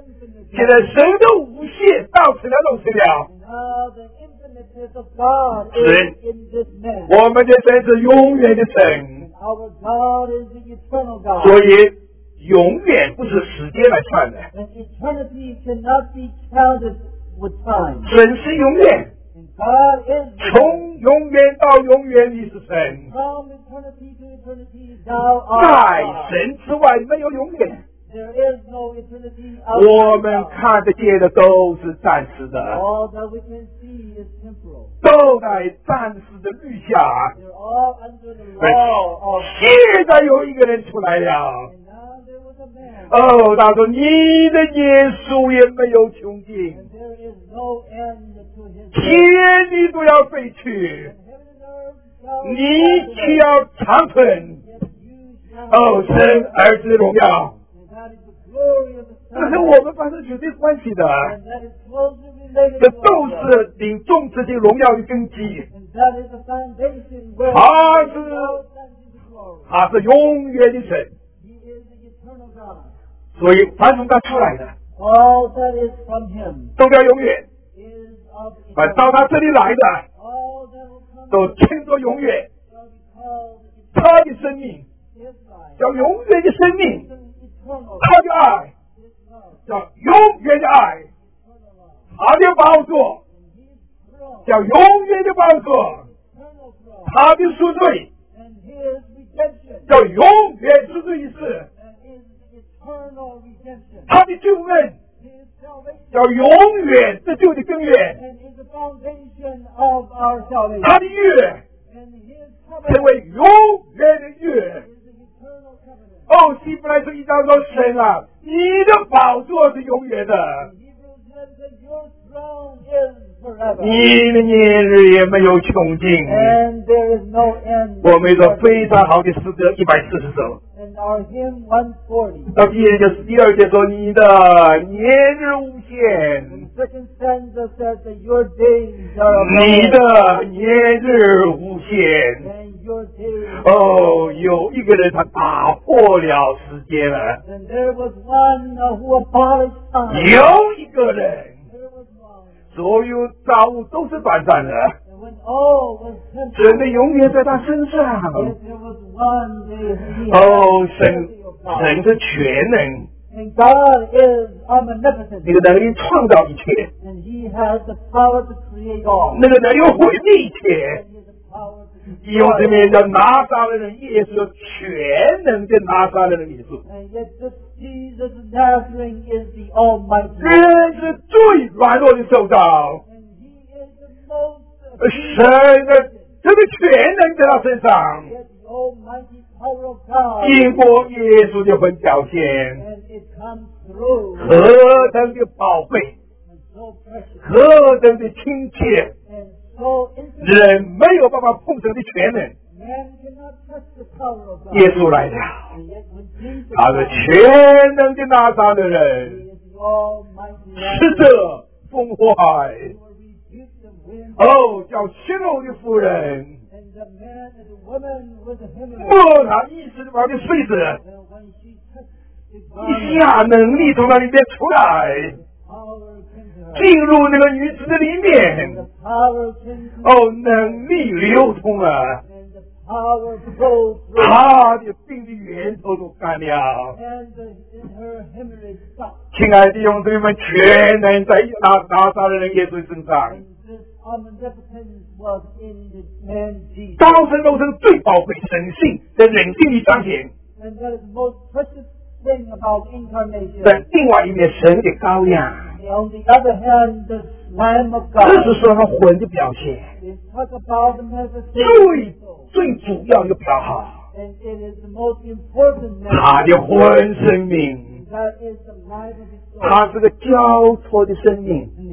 现在神的无限到此了，都是了。
Now the infiniteness of God is in this man.
我们的神是永远的神，
Our God is the eternal God.
所以永远不是时间来算的，
And eternity cannot be counted with time.
神是永远，
And God is
从永远到永远你是神，
from eternity to eternity. Thou
在
art God.
神之外没有永远。
There is no eternity
我
outside
们
God.
看得见的都是暂时的，
All that we can see is temporal.
都在暂时的律下。
They're all under the law of.
现在有一个人出来了，
And now there was a man.
哦，他说：“你的耶稣也没有穷尽，
And there is no end to his
天地都要废去，
And heaven and earth shall
你
pass
却
away.
要长存。
Yet you shall
哦，神儿子的荣耀，
And that is the glory of the
这
Son.
是我们发生绝对关系的，
And that is closely related
这
to
都
our God.
是领众之间荣耀的根基。
And that is the foundation where
他
he
是
goes unto the glory.
他是永远的神，
He is the eternal God.
所以凡从他出来的
All that is from him
都叫永远，
is of
凡
eternal.
到他这里来的
All that will come
都称作永远。
shall be called
他的生命
his life.
叫永远的生命，
Eternal
他的爱
his love.
叫永远的爱，
Eternal love.
他的宝座
His throne.
叫永远的宝座，
Eternal throne.
他的赎罪
And his redemption.
叫永远赎罪一事，
And his eternal redemption.
他的救恩
His salvation.
叫永远得救的根源，
And is the foundation of our salvation.
他的约
And his
成
covenant
为永远的约。
is the eternal covenant.
哦，希伯来书1章说：“神啊，你的宝座是永远的，
Hebrews 11 says, Your throne is forever.
你的年日也没有穷尽。”
And there is no end.
我们有一首非常好的诗歌140首，
And our hymn 140.
到第二节说：“你的年日无限，
Second stanza says that your days are
你
above
的年日无限。
and your days ”
哦，有一个人他打破了时间了，
And there was one who abolished time.
有一个人，
There was one.
所有造物都是短暂的，
And when all was
真
temporary,
的永远在他身上。
yet there was one day he
哦，
had
神
the of God.
神是全能，
And God is omnipotent.
那个能力创造一切，
And he has the power to create all.
那个能力毁灭一切。
And he has the power to
弟兄姊
destroy
妹，
all.
叫拿撒勒人耶稣，全能的拿撒勒人耶稣。
And yet this Jesus of Nazareth is the Almighty.
人是最软弱的受造，
And he is the most
神的这个全能在他身上，
yet the almighty power of God.
经过耶稣的份表现，
And it comes through
何等的宝贝，
and so precious
何等的亲切，
and so intimate.
人没有办法碰神的全能。
Man cannot touch the power of God.
耶稣来了，
And yet when Jesus
他是
comes,
全能的拿撒勒
he
人，
is the almighty
使
God
者风坏，
who will rebuke the wind
哦，叫血肉的妇人。
and the man and the woman with the hemorrhage.
摸他一时把的碎子，
And when she touched the
一
garment,
下能力从那里面出来，
power came to her.
进入那个女子的里
And
面，
the power came to
哦，能力流通了，
and the power flowed through.
他的病的源头都干了。
And in her hemorrhage stopped.
亲爱的弟兄姊妹们，全能在拿撒勒人耶稣身上，
And this omnipotence was in the man Jesus.
道成肉身最宝贵神性在人性里彰显，
And that is the most precious thing about incarnation.
在另外一面神的羔羊，
On the other hand, the Lamb of
这
God
是说他魂的表现，
is talk about the manifestation.
最主要的表号，
And it is the most important
他的魂
manifestation.
生命。
That is the life of his soul.
他是个交错的生命，
And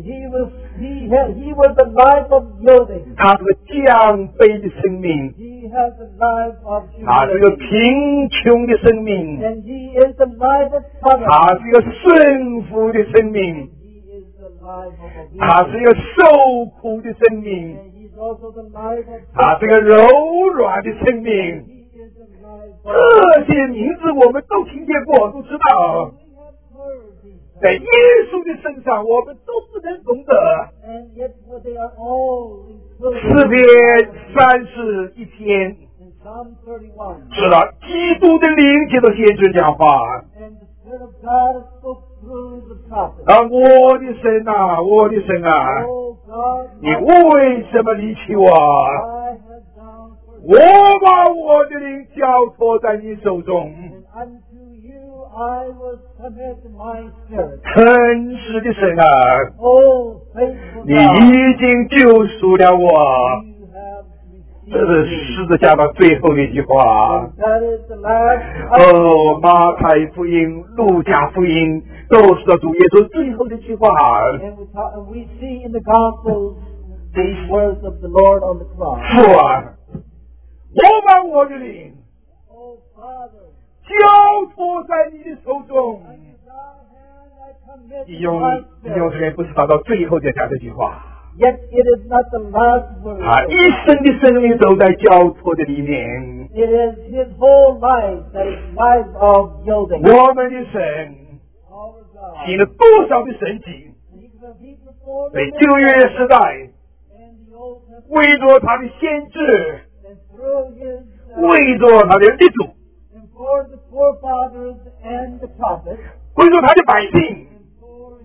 he was the life of yielding.
他是个降卑的生命，
He has the life of
他是个
humility.
贫穷的生命，
And he is the life of poverty.
他是一个顺服的生命，
He is the life of
他是
obedience.
一个受苦的生命，
And he's also the life of
他是个柔软的生命。
He is the life of
这些名字我们都听见过，都知道。
We have heard these
在耶稣的身上，我们都不能懂得。
And yet they are all included.
诗篇31篇
In Psalm 31.
是了，基督的灵接着先知讲话。
And the Spirit of God spoke through the prophet.
我的神啊，我的神啊，
Oh God,
你为什么离弃我？
I have down for
我把我的灵交托在你手中。
and unto you I will commit my spirit.
诚实的神啊，
Oh faithful
你
God,
已经救赎了我。
you have
这是
received me.
十字架的最后一句话。
And that is the last
马太福音、路加福音都是到主耶稣最后的一句话。
And we see in the Gospels these words of the Lord on the cross.
父啊，我把我的灵
Oh Father,
交托在你的手中。
unto thy hand I commit
引用
my
引用
spirit.
这边不是达到最后再讲这句话。
Yet it is not the last word.
他一生的生命都在交托的里面。
It is his whole life that is life of yielding.
我们的神
Our God.
行了多少的神迹，
He performed
在
in
旧约时代，
the Old Testament
为着他的先知，
and through his
为着他的列祖，
and for the forefathers and the prophets
为着他的百姓，
and for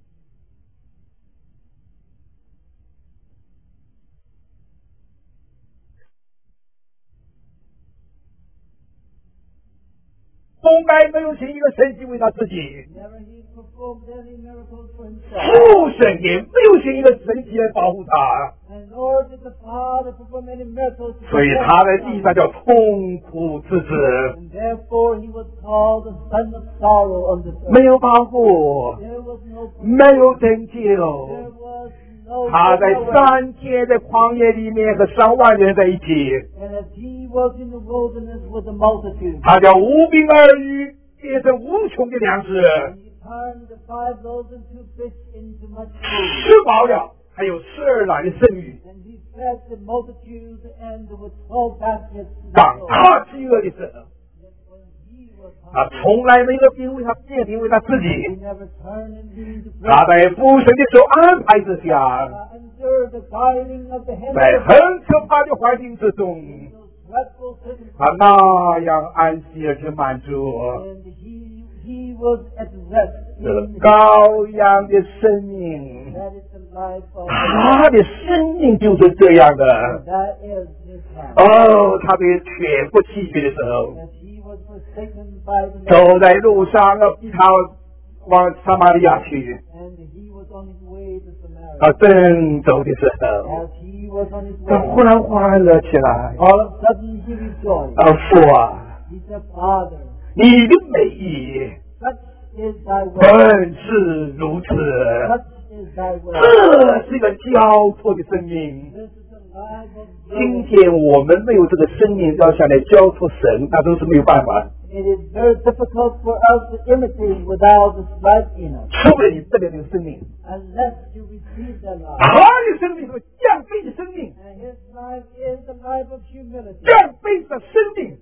从来没有行一个神迹为他自己，
never he performed any miracles for himself.
父神也没有行一个神迹来保护他，
And nor did the Father perform any miracles to
所以
protect
他在
him.
地上叫痛苦之子，
And therefore he was called the son of sorrow on this earth.
没有保护，
There was no
没有拯救。
there was no
他在
getaway.
3天在旷野里面和上万人在一起，
And as he was in the wilderness with the multitude,
他叫无饼二鱼变成无穷的粮食，
and he turned the 5 loaves and 2 fish into much food.
吃饱了，还有12篮的剩余。
And he fed the multitude and with 12 baskets.
当他饥饿的时候，
When he was
他
hungry,
从来没有变为他变为他自
he
己。
never turned indeed to
他在父神的手安排之下，
under the guiding of the hand
在
of
很可怕的环境之中，
those dreadful
他
circumstances.
那样安息而且满足。
And he was at rest
这个
in
羔羊的生命，
that is the life of
他的生命就是这样的。
that is his life.
哦，他被全部弃绝的时候，
As he was forsaken by the
走在路上要逼他往撒玛利亚去。
and he was on his way to Samaria.
他正走的时候，
As he was on his
他
way,
忽然欢乐起来。
all of a sudden he rejoiced.
父啊，
He said, Father,
你的美意
such is thy will.
本是如此。
Such is thy will.
这是一个交托的生命。
This is the life of
今
God.
天我们没有这个生命，要想来交托神，那都是没有办法。
It is very difficult for us to imitate without this life in us.
除非你得了这个生命，
Unless you receive that life.
他的生命是降卑的生命，
And his life is the life of humility.
降卑的生命。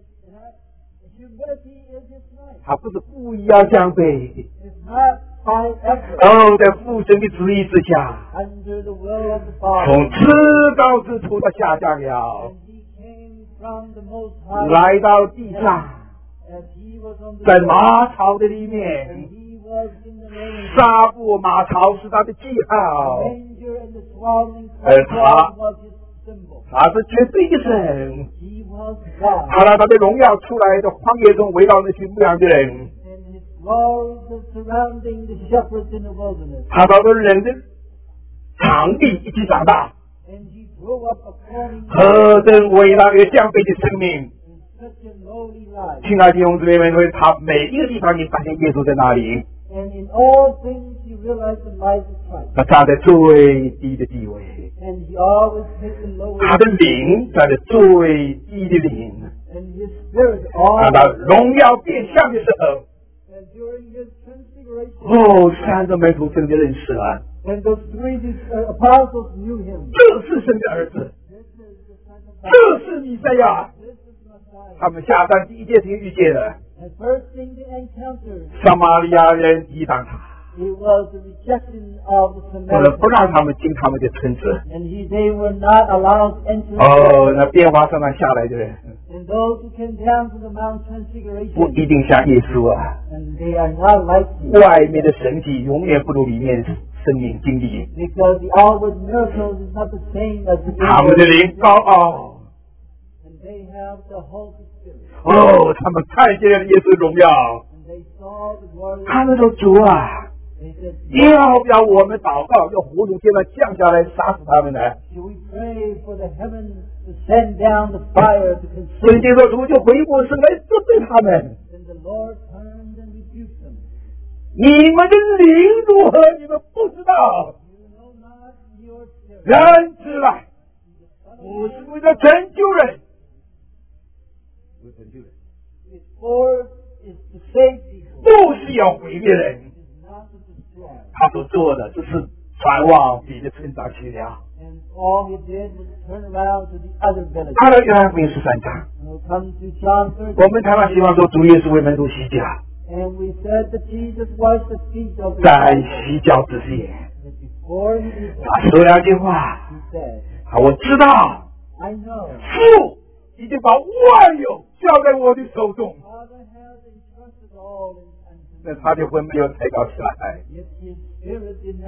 Humility is his life.
他不是故意要降卑，
It's not by effort.
在父神的旨意之下，
Under the will of the
从
Father.
至高之处他下降了，
And he came from the Most High.
来到地上，
As he was on the
在
earth.
马槽的里
And
面，
he was in the manger.
纱布马槽是他的记号，
Manger and the swaddling
And
cloth was his symbol.
他是绝对的神。
He was God.
他让他的荣耀出来的荒野中围绕那群牧羊的人，
And his glory was surrounding the shepherds in the wilderness.
他把这人的场地一起长大，
And he grew up according to
何等伟大的降卑的生命！
such a lowly life.
亲爱的弟兄姊妹们，因为他每一个地方你发现耶稣在哪里？
And in all things he realized the life of Christ.
他站在最低的地位，
And he always takes the lowest.
他的灵站在最低的灵。
And his spirit
当
always.
他荣耀变相的时候，
And during his transfiguration.
三个门徒真的认识了，
And those 3 apostles knew him.
这是神的儿子，
This is the Son of God.
这是弥赛亚。
This is Messiah.
他们下山第一件事情遇见了
And first thing they encountered.
撒玛利亚人抵挡他，
It was the rejection of the
不
Samaritans.
让他们进他们的村子。
And they were not allowed entering.
那变化山上下来的人，
And those who came down from the Mount
不
Transfiguration,
一定像耶稣啊。
and they are not like you.
外面的神迹永远不如里面生命经历。
Because the outward miracles is not the same as the
他们的
inward.
灵高傲。
And they have the Holy Spirit.
他们看见了耶稣荣耀。
And they saw the glory.
他们说主啊，
They said,
要不要我们祷告，要火从天上降下来杀死他们呢？
should we pray for the heavens to send down the fire to
所以
consume?
接着主就回过神来责备他们。
Then the Lord turned and rebuked them.
你们的灵如何，你们不知道。
You know not your spirit.
人之来，不是为了拯救人，为拯救人，
Its force is to save people.
不是要毁灭人。
It is not to destroy.
他所做的只是传往别的村长去了。
And all he did was turn around to the other village.
他的约翰福音13章，
We'll come to John 13.
我们台湾希望说主耶稣为门徒洗脚，
And we said that Jesus washed the feet of the
在
disciples.
洗脚之前，
But before he did
他
that,
说两句话。
he said,
我知道
I know
父已经把万有交在我的手中。
Father has entrusted all unto
那
me.
他的魂没有抬高起来。
Yet his spirit did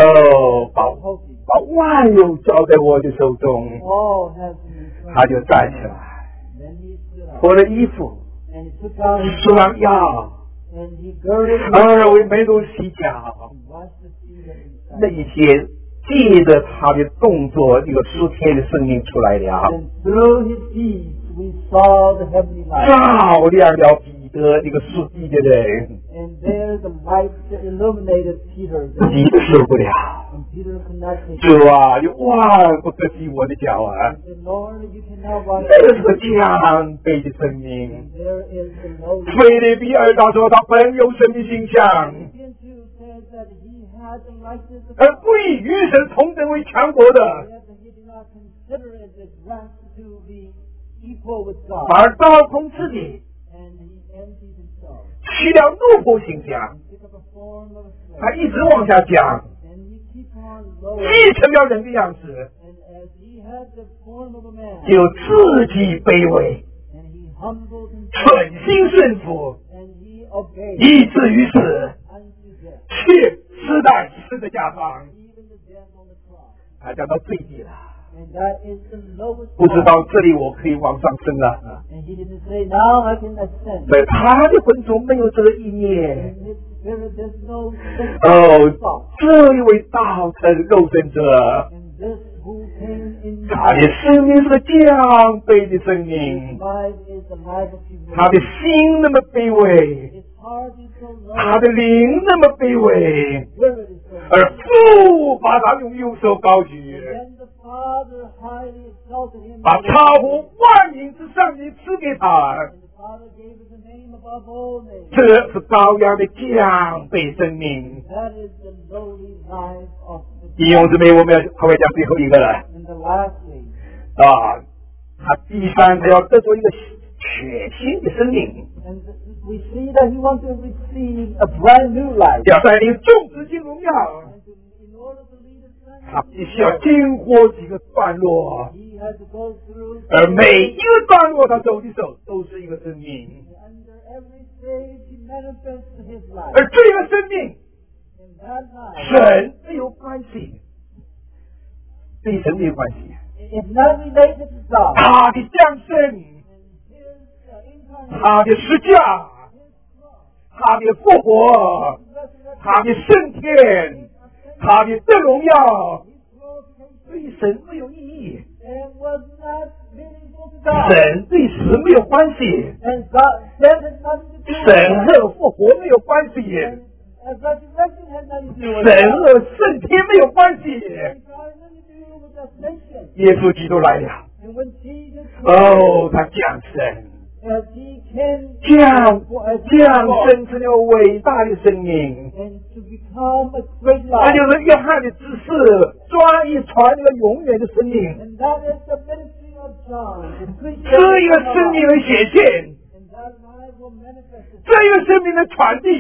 not
把
holy.
把万有交在我的手中，
All has been
他就
entrusted.
站起来，
Then he stood up
脱了衣服，
and he took out his
吃完药，
and he girded his
为门徒洗脚。
and washed the feet of his
那
disciples.
一些借着他的动作，一个属天的生命出来了，
And through his deeds we saw the heavenly light.
照亮了彼得这个属地的人，
And there the light that illuminated Peter.
自己受不了。
And Peter could not take it.
主啊，你万不可洗我的脚啊！
He said, Lord, you cannot wash
这
me.
是个降卑的生命。
And there is the lowly.
腓立比2章说他本有神的形象，
Philippians 2 says that he had the likeness of
而不以与神同等为强国的，
yet he did not consider it as right to be equal with God.
反而倒空自己，
And he emptied himself.
取了奴仆形象，
He took up a form of a
他
slave.
一直往下降，
And he keep on
继
lowering.
承了人的样子，
And as he had the form of a man,
就自己卑微，
and he humbled himself,
存心顺服，
and he obeyed
以至于死，
unto death,
去死在十字架上。
even the death on the cross.
他讲到最低了，
And that is the lowest
不知
point.
道这里我可以往上升了。
And he didn't say, now I can ascend.
在他的魂中没有这个意念。
In his spirit there's no sense
哦
of thought.
这一位道成肉身者，
And this who came in
他的生命是个降卑的生命，
life is the life of
他的
humility.
心那么卑微，
His heart is so low,
他的灵那么卑微，
spirit is so
而
low.
父把他用右手高举，
Then the Father highly exalted him.
把
by the
超乎万名之上的赐给他。
And the Father gave him the name above all names.
这是羔羊的降卑生命。
That is the lowly life of the
弟兄姊妹，我们要还会讲最后一个了
And the lastly,
他第三，他要得到一个全新的生命，
and we see that he wants to receive a brand new life.
要带领众子进荣耀。
And in order to lead his son,
他必须要经过几个段落，
he had to go through.
而每一个段落他走的手都是一个生命，
Under every stage, he manifests his life.
而这个生命
In that life,
神没有关系，对神没有关系。
it's not related to God.
他的降生，
And his incarnation,
他的十架，
his cross,
他的复活，
his resurrection,
他的升天，他的得荣耀，
his glorification,
对神没有意义。
and was not meaningful to God.
神对死没有关系，
And God, death has nothing to do with
神
it.
和复活没有关系，
And resurrection has nothing to do with
神
it.
和升天没有关系。
And God has nothing to do with ascension.
耶稣基督来了，
And when Jesus
他降生，
as he came
降生成了伟大的生命，
and to become a great
那
life.
就是约翰的指示，专一传那个永远的生命，
And that is the ministry of John. The preaching
这一个
of
生命
God.
的显现，
And that life will manifest itself.
这一个生命的传递，
And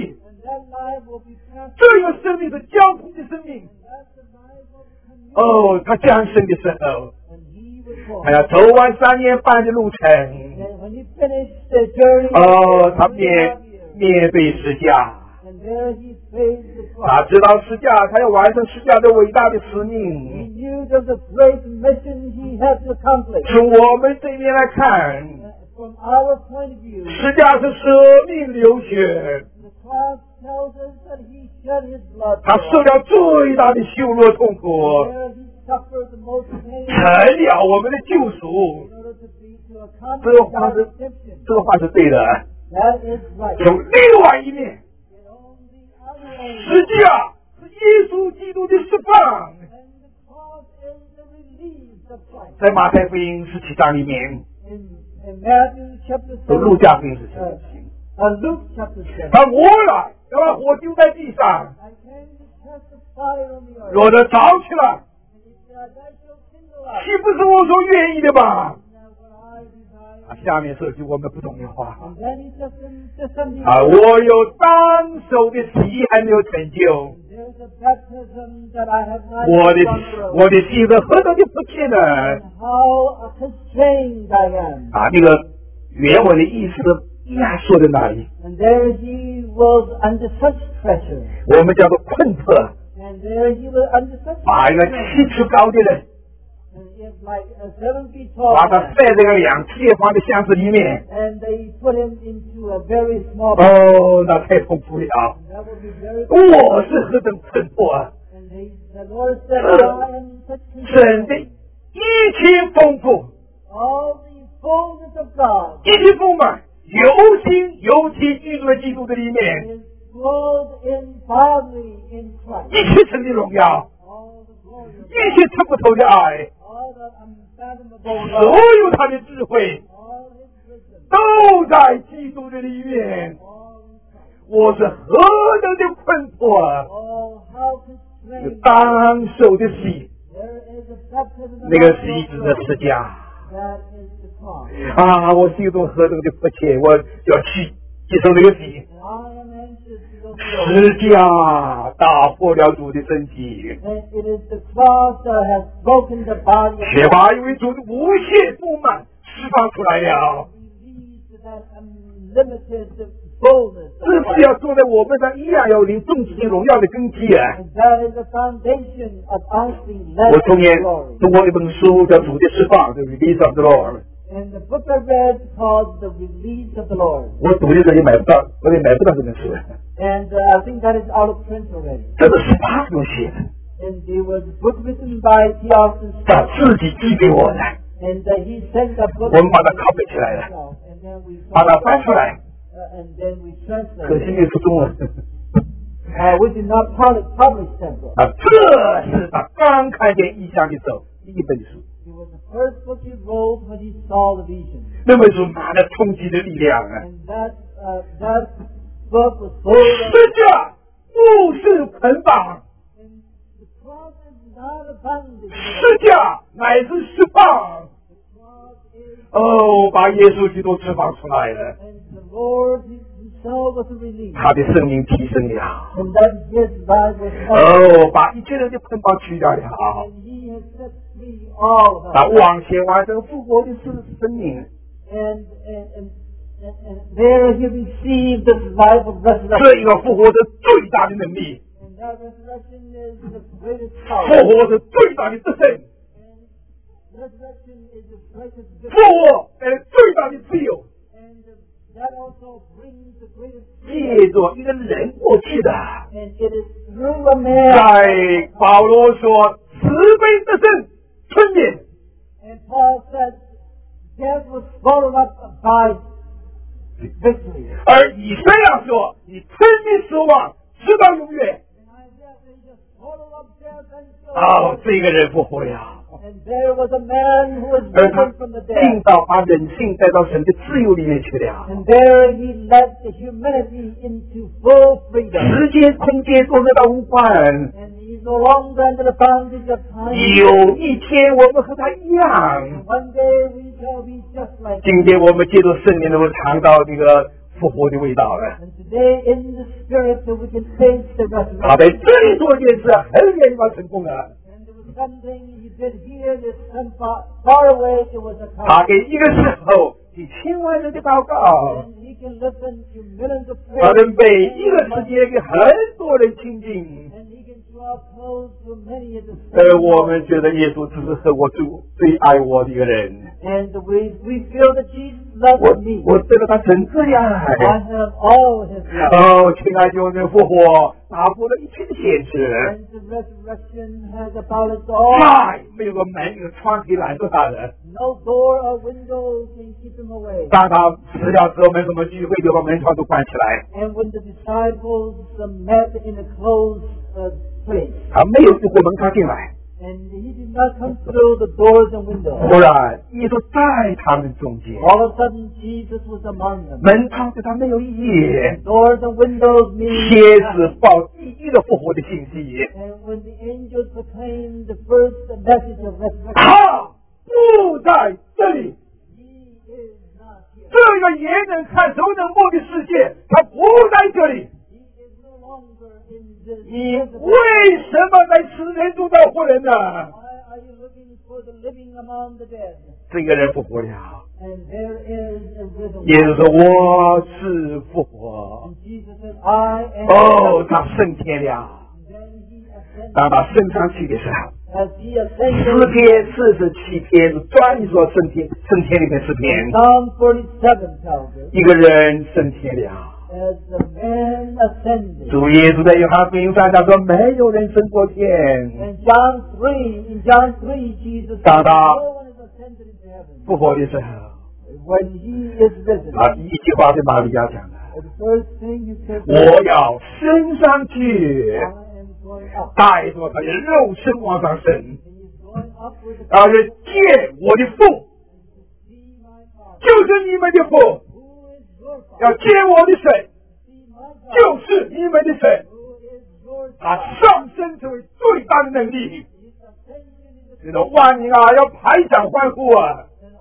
that life will be transformed.
这个生命是交通的生命。
That's the life of communion.
哦，他降生的时候，
When he was born.
他要走完3年半的路程。
And when he finished the journey,
哦，他
of
面
3.5 years,
面对十架，
and there he faced the
他
cross.
知道十架，他要完成十架的伟大的使
He
命。
knew there was a great mission he had to accomplish.
从我们这边来看，
From our point of view,
十架是舍命流血，
the cross tells us that he shed his blood.
他受了最大的羞辱痛苦，
There he suffered the most pain
成了我们的救赎。
in order to
这
accomplish
个话
our
是
redemption.
这个话是对的。
That is right.
从另外一面，
And on the other hand,
十架是耶稣基督的释放。
and the cross is the release of Christ.
在马太福音17章里面，
In Matthew chapter
和
7,
路加福音17章，
Luke chapter 7,
他活了，要把火丢在地上，
I came to cast the fire on the earth.
若得着起来，
And he said, I shall kindle up.
岂不是我所愿意的吗？
Now what I desire.
下面这句我们不懂的话
And then he says to something.
我有当手的喜还没有成就，
There's a baptism that I have not
我
yet gone
的
through.
我的心是何等的迫切呢？
And how constrained I am.
那个原文的意思压缩在那里，
And there he was under such pressure.
我们叫做困迫，
And there he was under such
把一个
pressure.
7尺高的人，
And if like a 7 feet tall
把他
man,
塞在个2次方的箱子里面，
and they put him into a very small
哦，那太痛苦了。
and that would be very
我是何等困迫啊！
And the Lord said, I am such
神的
constraint.
一切丰富，
All the fullness of God
一切丰满，有心有体居住在基督的里面，
is clothed in bodily in Christ.
一切神的荣耀，
All the glory of
一切测不透的爱，
all the unfathomable
所
love,
有他的智慧
all his wisdom,
都在基督的里面。
all in Christ.
我是何等的困迫啊！
Oh, how
有
constrained.
当受的洗，
There is a baptism of
那个
the
是一
Holy
直的
Ghost.
十架
That is the cross.
啊！我心中何等的迫切，我要去接受那个洗。
And I am anxious to go through.
十架打破了主的身体，
And it is the cross that has broken the body of
却把一位主的无限丰满释放出来了。
released that unlimited fullness
这
of
是
Christ.
要坐在我们上一样有领重极荣耀的根基啊！
And that is the foundation of us being
我
led
昨
to
天
glory.
读过一本书叫《主的释放》，《The Release of the Lord》。
And the book I read called The Release of the Lord.
我读的时候也买不到，我也买不到这本书。
And I think that is out of print already.
这个是他所写的，
And it was a book written by T. Austin
他
Scott.
自己寄给我的，
And he sent that book
我们把它 copy 起来了，
himself. And then we
把它翻出来，
and then we
可惜
translated.
没出中文。
We did not publish that book.
这是他刚看见异象的时候第一本书。
It was the first book he wrote when he saw the vision.
那本书拿着冲击的力量啊！
And that book was full of
十架不是捆绑，
and the cross is not a bondage.
十架乃是释放。
The cross is
哦，把耶稣基督释放出来了，
and the Lord himself was a release.
他的生命提升了。
And that his life was helped.
哦，把一切人的捆绑去掉了。
And he has set free all of
他
us.
往前完成复活的生命，
And there he received this life of
这
resurrection.
一个复活是最大的能力，
And that resurrection is the greatest
复
power.
活是最大的得胜，
And resurrection is the greatest
复
victory.
活带来最大的自由。
And that also brings the greatest
借着一个人过去的，
And it is through a man.
在保罗说慈悲得胜春年，
And Paul said, death was swallowed up by victory.
而以赛亚说你春年失望直到永远。
And Isaiah said, he just swallowed up death until
哦，这个人复活了。
And there was a man who was
而他
risen from the
领
dead.
导把人性带到神的自由里面去了，
And there he led the humanity into full freedom.
时间、空间都得到无关。
And he's no longer under the bondage of time.
有一天我们和他一样。
And one day we shall be just like him.
今天我们借着圣灵能够尝到这个复活的味道了。
And today in the Spirit we can taste the
他在
resurrection.
这里做一件事，很远地方成功了。
And there was something he did here that some far away it was
他
accomplished.
给一个时候几千万人的祷告，
And he can listen to millions of
他
prayers.
能每一个时间给很多人亲近。
And he can draw close to many of the
我们觉得耶稣只是和我最爱我的一个人。
And we feel that Jesus loves me.
我对了他真这样爱。
I have all his love.
亲爱的弟兄复活打破了一切的限制，
And the resurrection has abolished all.
再没有个门有个窗可以拦住他的。
No door or window can keep him away.
当他死了之后，没什么聚会，就把门窗都关起来。
And when the disciples met in a closed place,
他没有透过门窗进来。
and he did not come through the doors and windows.
忽然，耶稣在他们中间，
All of a sudden, Jesus was among them.
门窗对他没有意义。
Doors and windows mean
先
nothing.
是报第一个复活的信息，
And when the angels proclaimed the first message of resurrection,
他不在这里。
he is not here.
这个眼能看、手能摸的世界，他不在这里。
He is no longer in this.
你为什么在死人中找活人呢？
Why are you looking for the living among the dead?
这个人复活了。
And there is a rhythm.
耶稣说：“我是复活。
And Jesus said, I am. ”
他升天了。
And then he ascended.
当他升上去的时候，
As he
诗
ascended,
篇47篇专说升天里面诗篇，
Psalm 47 tells us,
一个人升天了。
as the man ascended.
主耶稣在约翰福音上他说：“没有人升过天。
In John 3, Jesus said,
当他
no one has ascended into heaven.
复活的时候，
When he is risen,
他第一句话对玛利亚讲的
the first thing he said：“
我要升上去，
I am going up.
带着他的肉身往上升，
And he's going up with the
而是见我的父，
see my Father.
就是你们的父，
Who is your
要
Father?
见我的神，
See my God.
就是你们的神。
Who is your
他
God?
上升成为最大的能力，
His ascension is
这个万民啊要拍掌欢呼啊！
and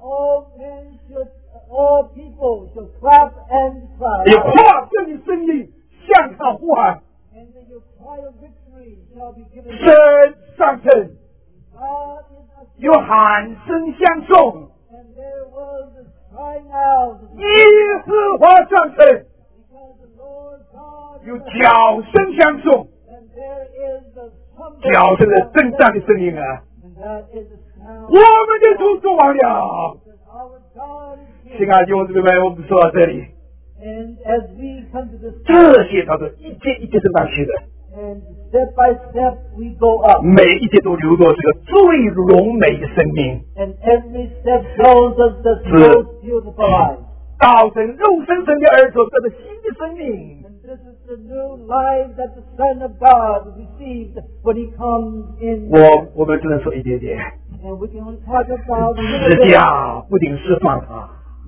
all people should clap and
你
cry.
跨这的声音向他呼喊，
And then your cry of victory shall be given.
神上升，
God is
有喊声相送，
and there was a crying out
耶和华上升，
because the Lord God
有
is
叫声相送。
and there is the trumpet
叫声的震颤的声音啊！
and that is the sound
我们的主做完了。
that our God is
亲
here.
爱的弟兄姊妹们，我们说到这里，
And as we come to this
这些都是一阶一阶升上去的，
and step by step we go up
每一阶都流落这个最荣美的生命，
and every step shows us the
是
most beautiful life.
道成肉身生的儿子得了新的生命。
And this is the new life that the Son of God received when he comes in.
我们只能说一点点，
And we can only talk about
十字架不仅释放他，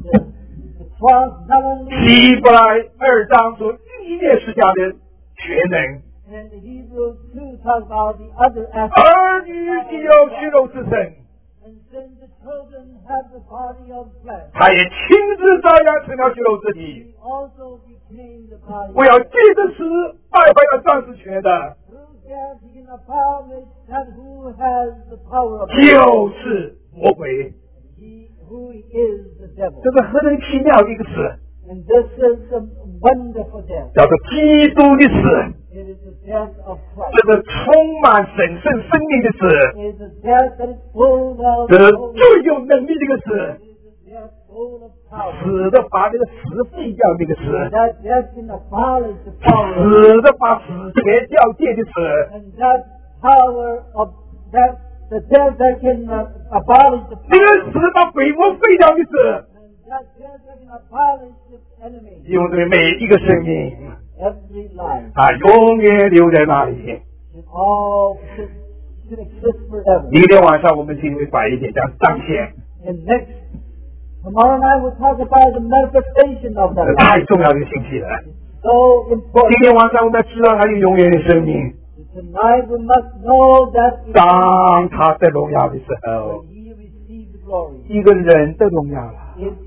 the cross not only
希伯来2章所历练十字架的全能，
and Hebrews 2 talk about the other aspect.
儿女既有血肉之身，
And since the children have the body of flesh,
他也亲自照样成了血肉之体。
he also became the body.
我要借着死败坏了掌事权的，
Through death he can abolish that who has the power of
就是魔鬼。
who he is the devil.
这是何等奇妙的一个死，
And this is a wonderful death.
叫做基督的死，
It is the death of
这
Christ.
是充满神圣生命的死，
It is the death that is full of
这是
holy.
最有能力的一个死，
It is the death full of power.
死的把那个死废掉那个死，
That death can abolish the power.
死的把死前掉界的死，
And that power of that, the death that can abolish the
那
power.
个死把鬼魔废掉的死，
And that death that can abolish the enemy.
因为每一个生命，
Every life
它永远留在那里。
should all should exist forever.
明天晚上我们进会摆一点叫彰显，
And next, tomorrow night we'll talk about the manifestation of that
这
life.
太重要的信息了。
So
今
important.
天晚上我们要知道他有永远的生命。
Tonight we must know that
当他在荣耀的时候，
when he received glory,
一个人的荣耀了，
it is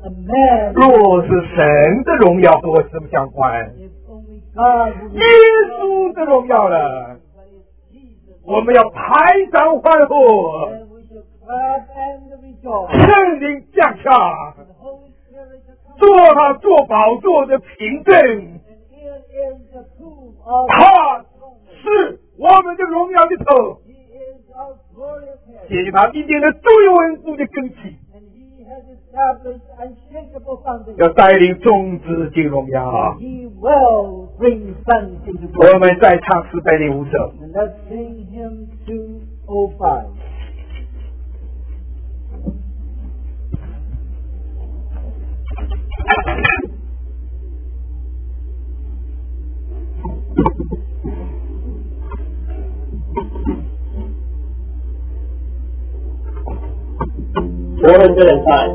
a man.
若是神的荣耀和我什么相关？
If only God would
耶稣的荣耀了，
Jesus,
我们要拍掌欢呼，
then we shall clap and rejoice.
圣灵降下，
The Holy Spirit shall come,
做他做宝座的凭证，
and it is the proof of
他是我们的荣耀的头，
He is our glorious head,
借着他一定的最稳固的根基，
and He has established unshakable foundation.
要带领众子进荣耀。
He will bring sons into
我
glory.
们再唱405首。
And let's sing hymn 205.
我们这人在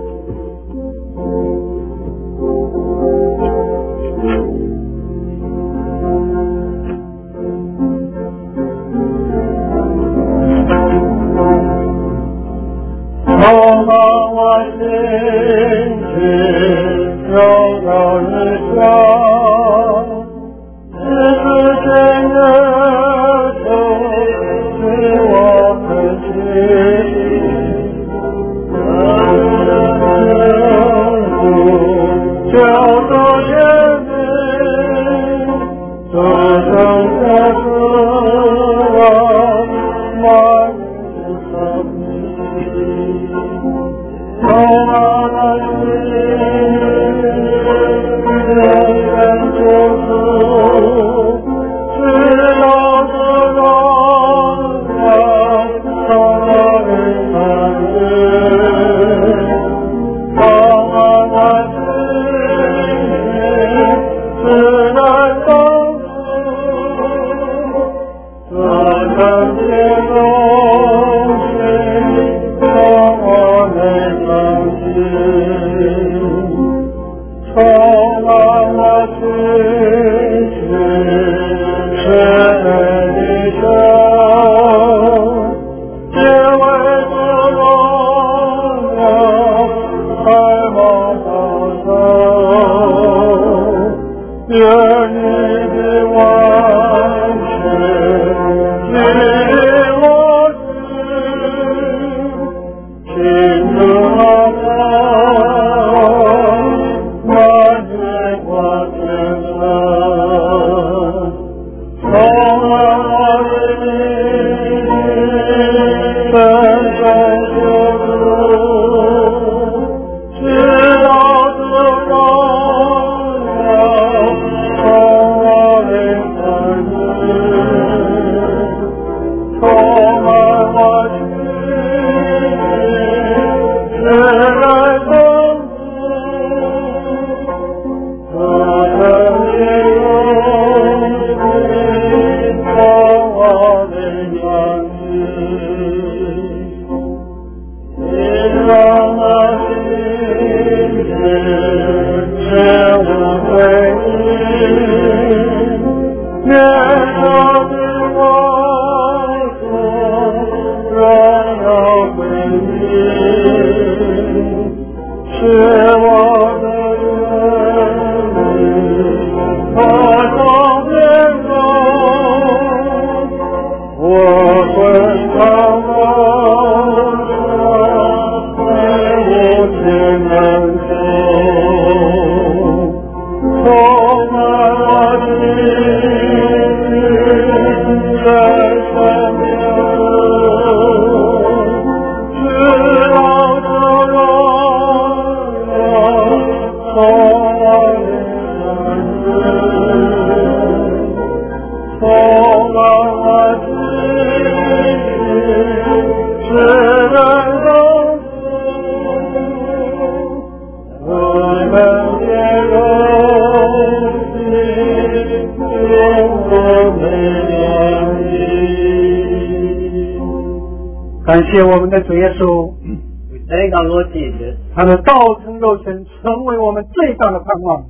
感谢我们的主耶稣，
We thank our Lord Jesus,
他的道成肉身，成为我们最大的盼望。
and His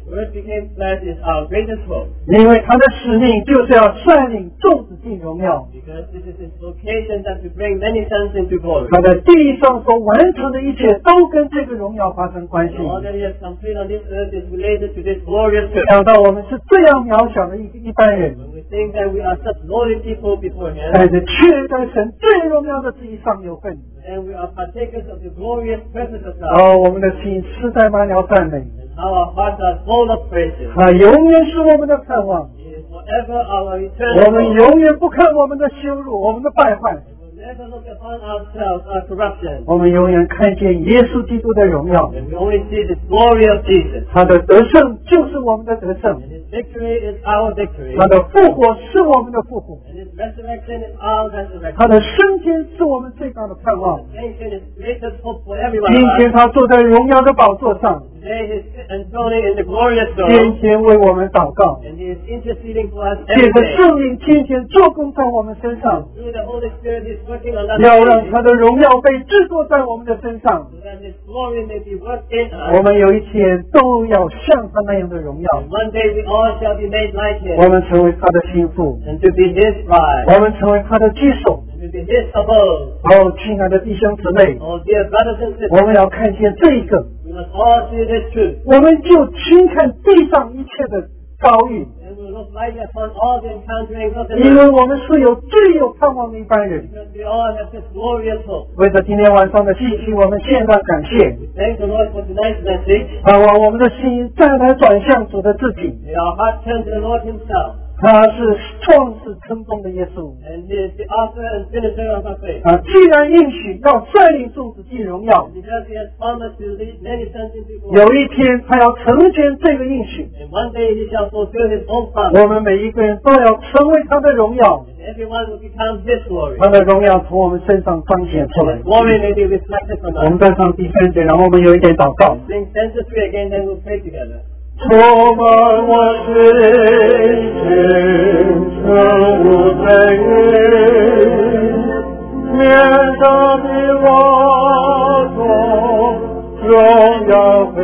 Word became flesh is our greatest hope.
因为他的使命就是要率领众子进荣耀。
Because this is his vocation that to bring many sons into glory.
他在地上所完成的一切都跟这个荣耀发生关系。
All that he has completed on this earth is related to this glorious purpose.
想到我们是这样渺小的一般人，
When we think that we are such lowly people before him,
但是却在神最荣耀的旨意上有份。
and we are partakers of the glorious purpose of God,
我们的心实在满了赞美，
and our hearts are full of praises.
他永远是我们的盼望。
He is forever our
我
eternal
们
hope.
永远不看我们的羞辱，我们的败坏，
We will never look upon ourselves, our corruption,
我们永远看见耶稣基督的荣耀。
and we only see the glory of Jesus.
他的得胜就是我们的得胜，
And his victory is our victory,
他的复活是我们的复活，
and his resurrection is our resurrection.
他的升天是我们最大的盼望。
Salvation is greatest hope for everyone.
今天他坐在荣耀的宝座上，
Today he is enthroning in the glorious
天
throne,
天为我们祷告，
and he is interceding for us
借
every
着
day.
圣灵天天做工在我们身上，
Through the Holy Spirit, he is working on us
要
daily,
让他的荣耀被制作在我们的身上。
so that his glory may be worked in
我
us.
们有一天都要像他那样的荣耀，
And one day we all shall be made like
我
him,
们成为他的心腹，
and to be his bride,
我们成为他的居首。
and to be his abode.
亲爱的弟兄姊妹，
Oh, dear brothers and
我
sisters,
们要看见这一个，
we must all see this truth,
我们就轻看地上一切的遭遇，
and we will look lightly upon all the encounterings of the
因
earth,
为我们是有最有盼望的一般人。
because we all have this glorious hope.
为着今天晚上的信息，我们献上感谢，
Thank the Lord for tonight's message.
盼望我们的心再来转向主的自己。
May our heart turn to the Lord himself,
他是创始成终的耶稣。
and he is the author and finisher of our faith.
既然应许要率领众子进荣耀，
Because he has promised to lead many sons into
有
glory,
一天他要成全这个应许。
and one day he shall fulfill his own promise,
我们每一个人都要成为他的荣耀，
and everyone will become his glory.
他的荣耀从我们身上彰显出来
His。glory may be reflected from
我们
us.
再唱第3节，然后我们有一点祷告。
Sing stanza 3 again, then we'll pray together.
充满我心间，成无在云，天上的王座，荣耀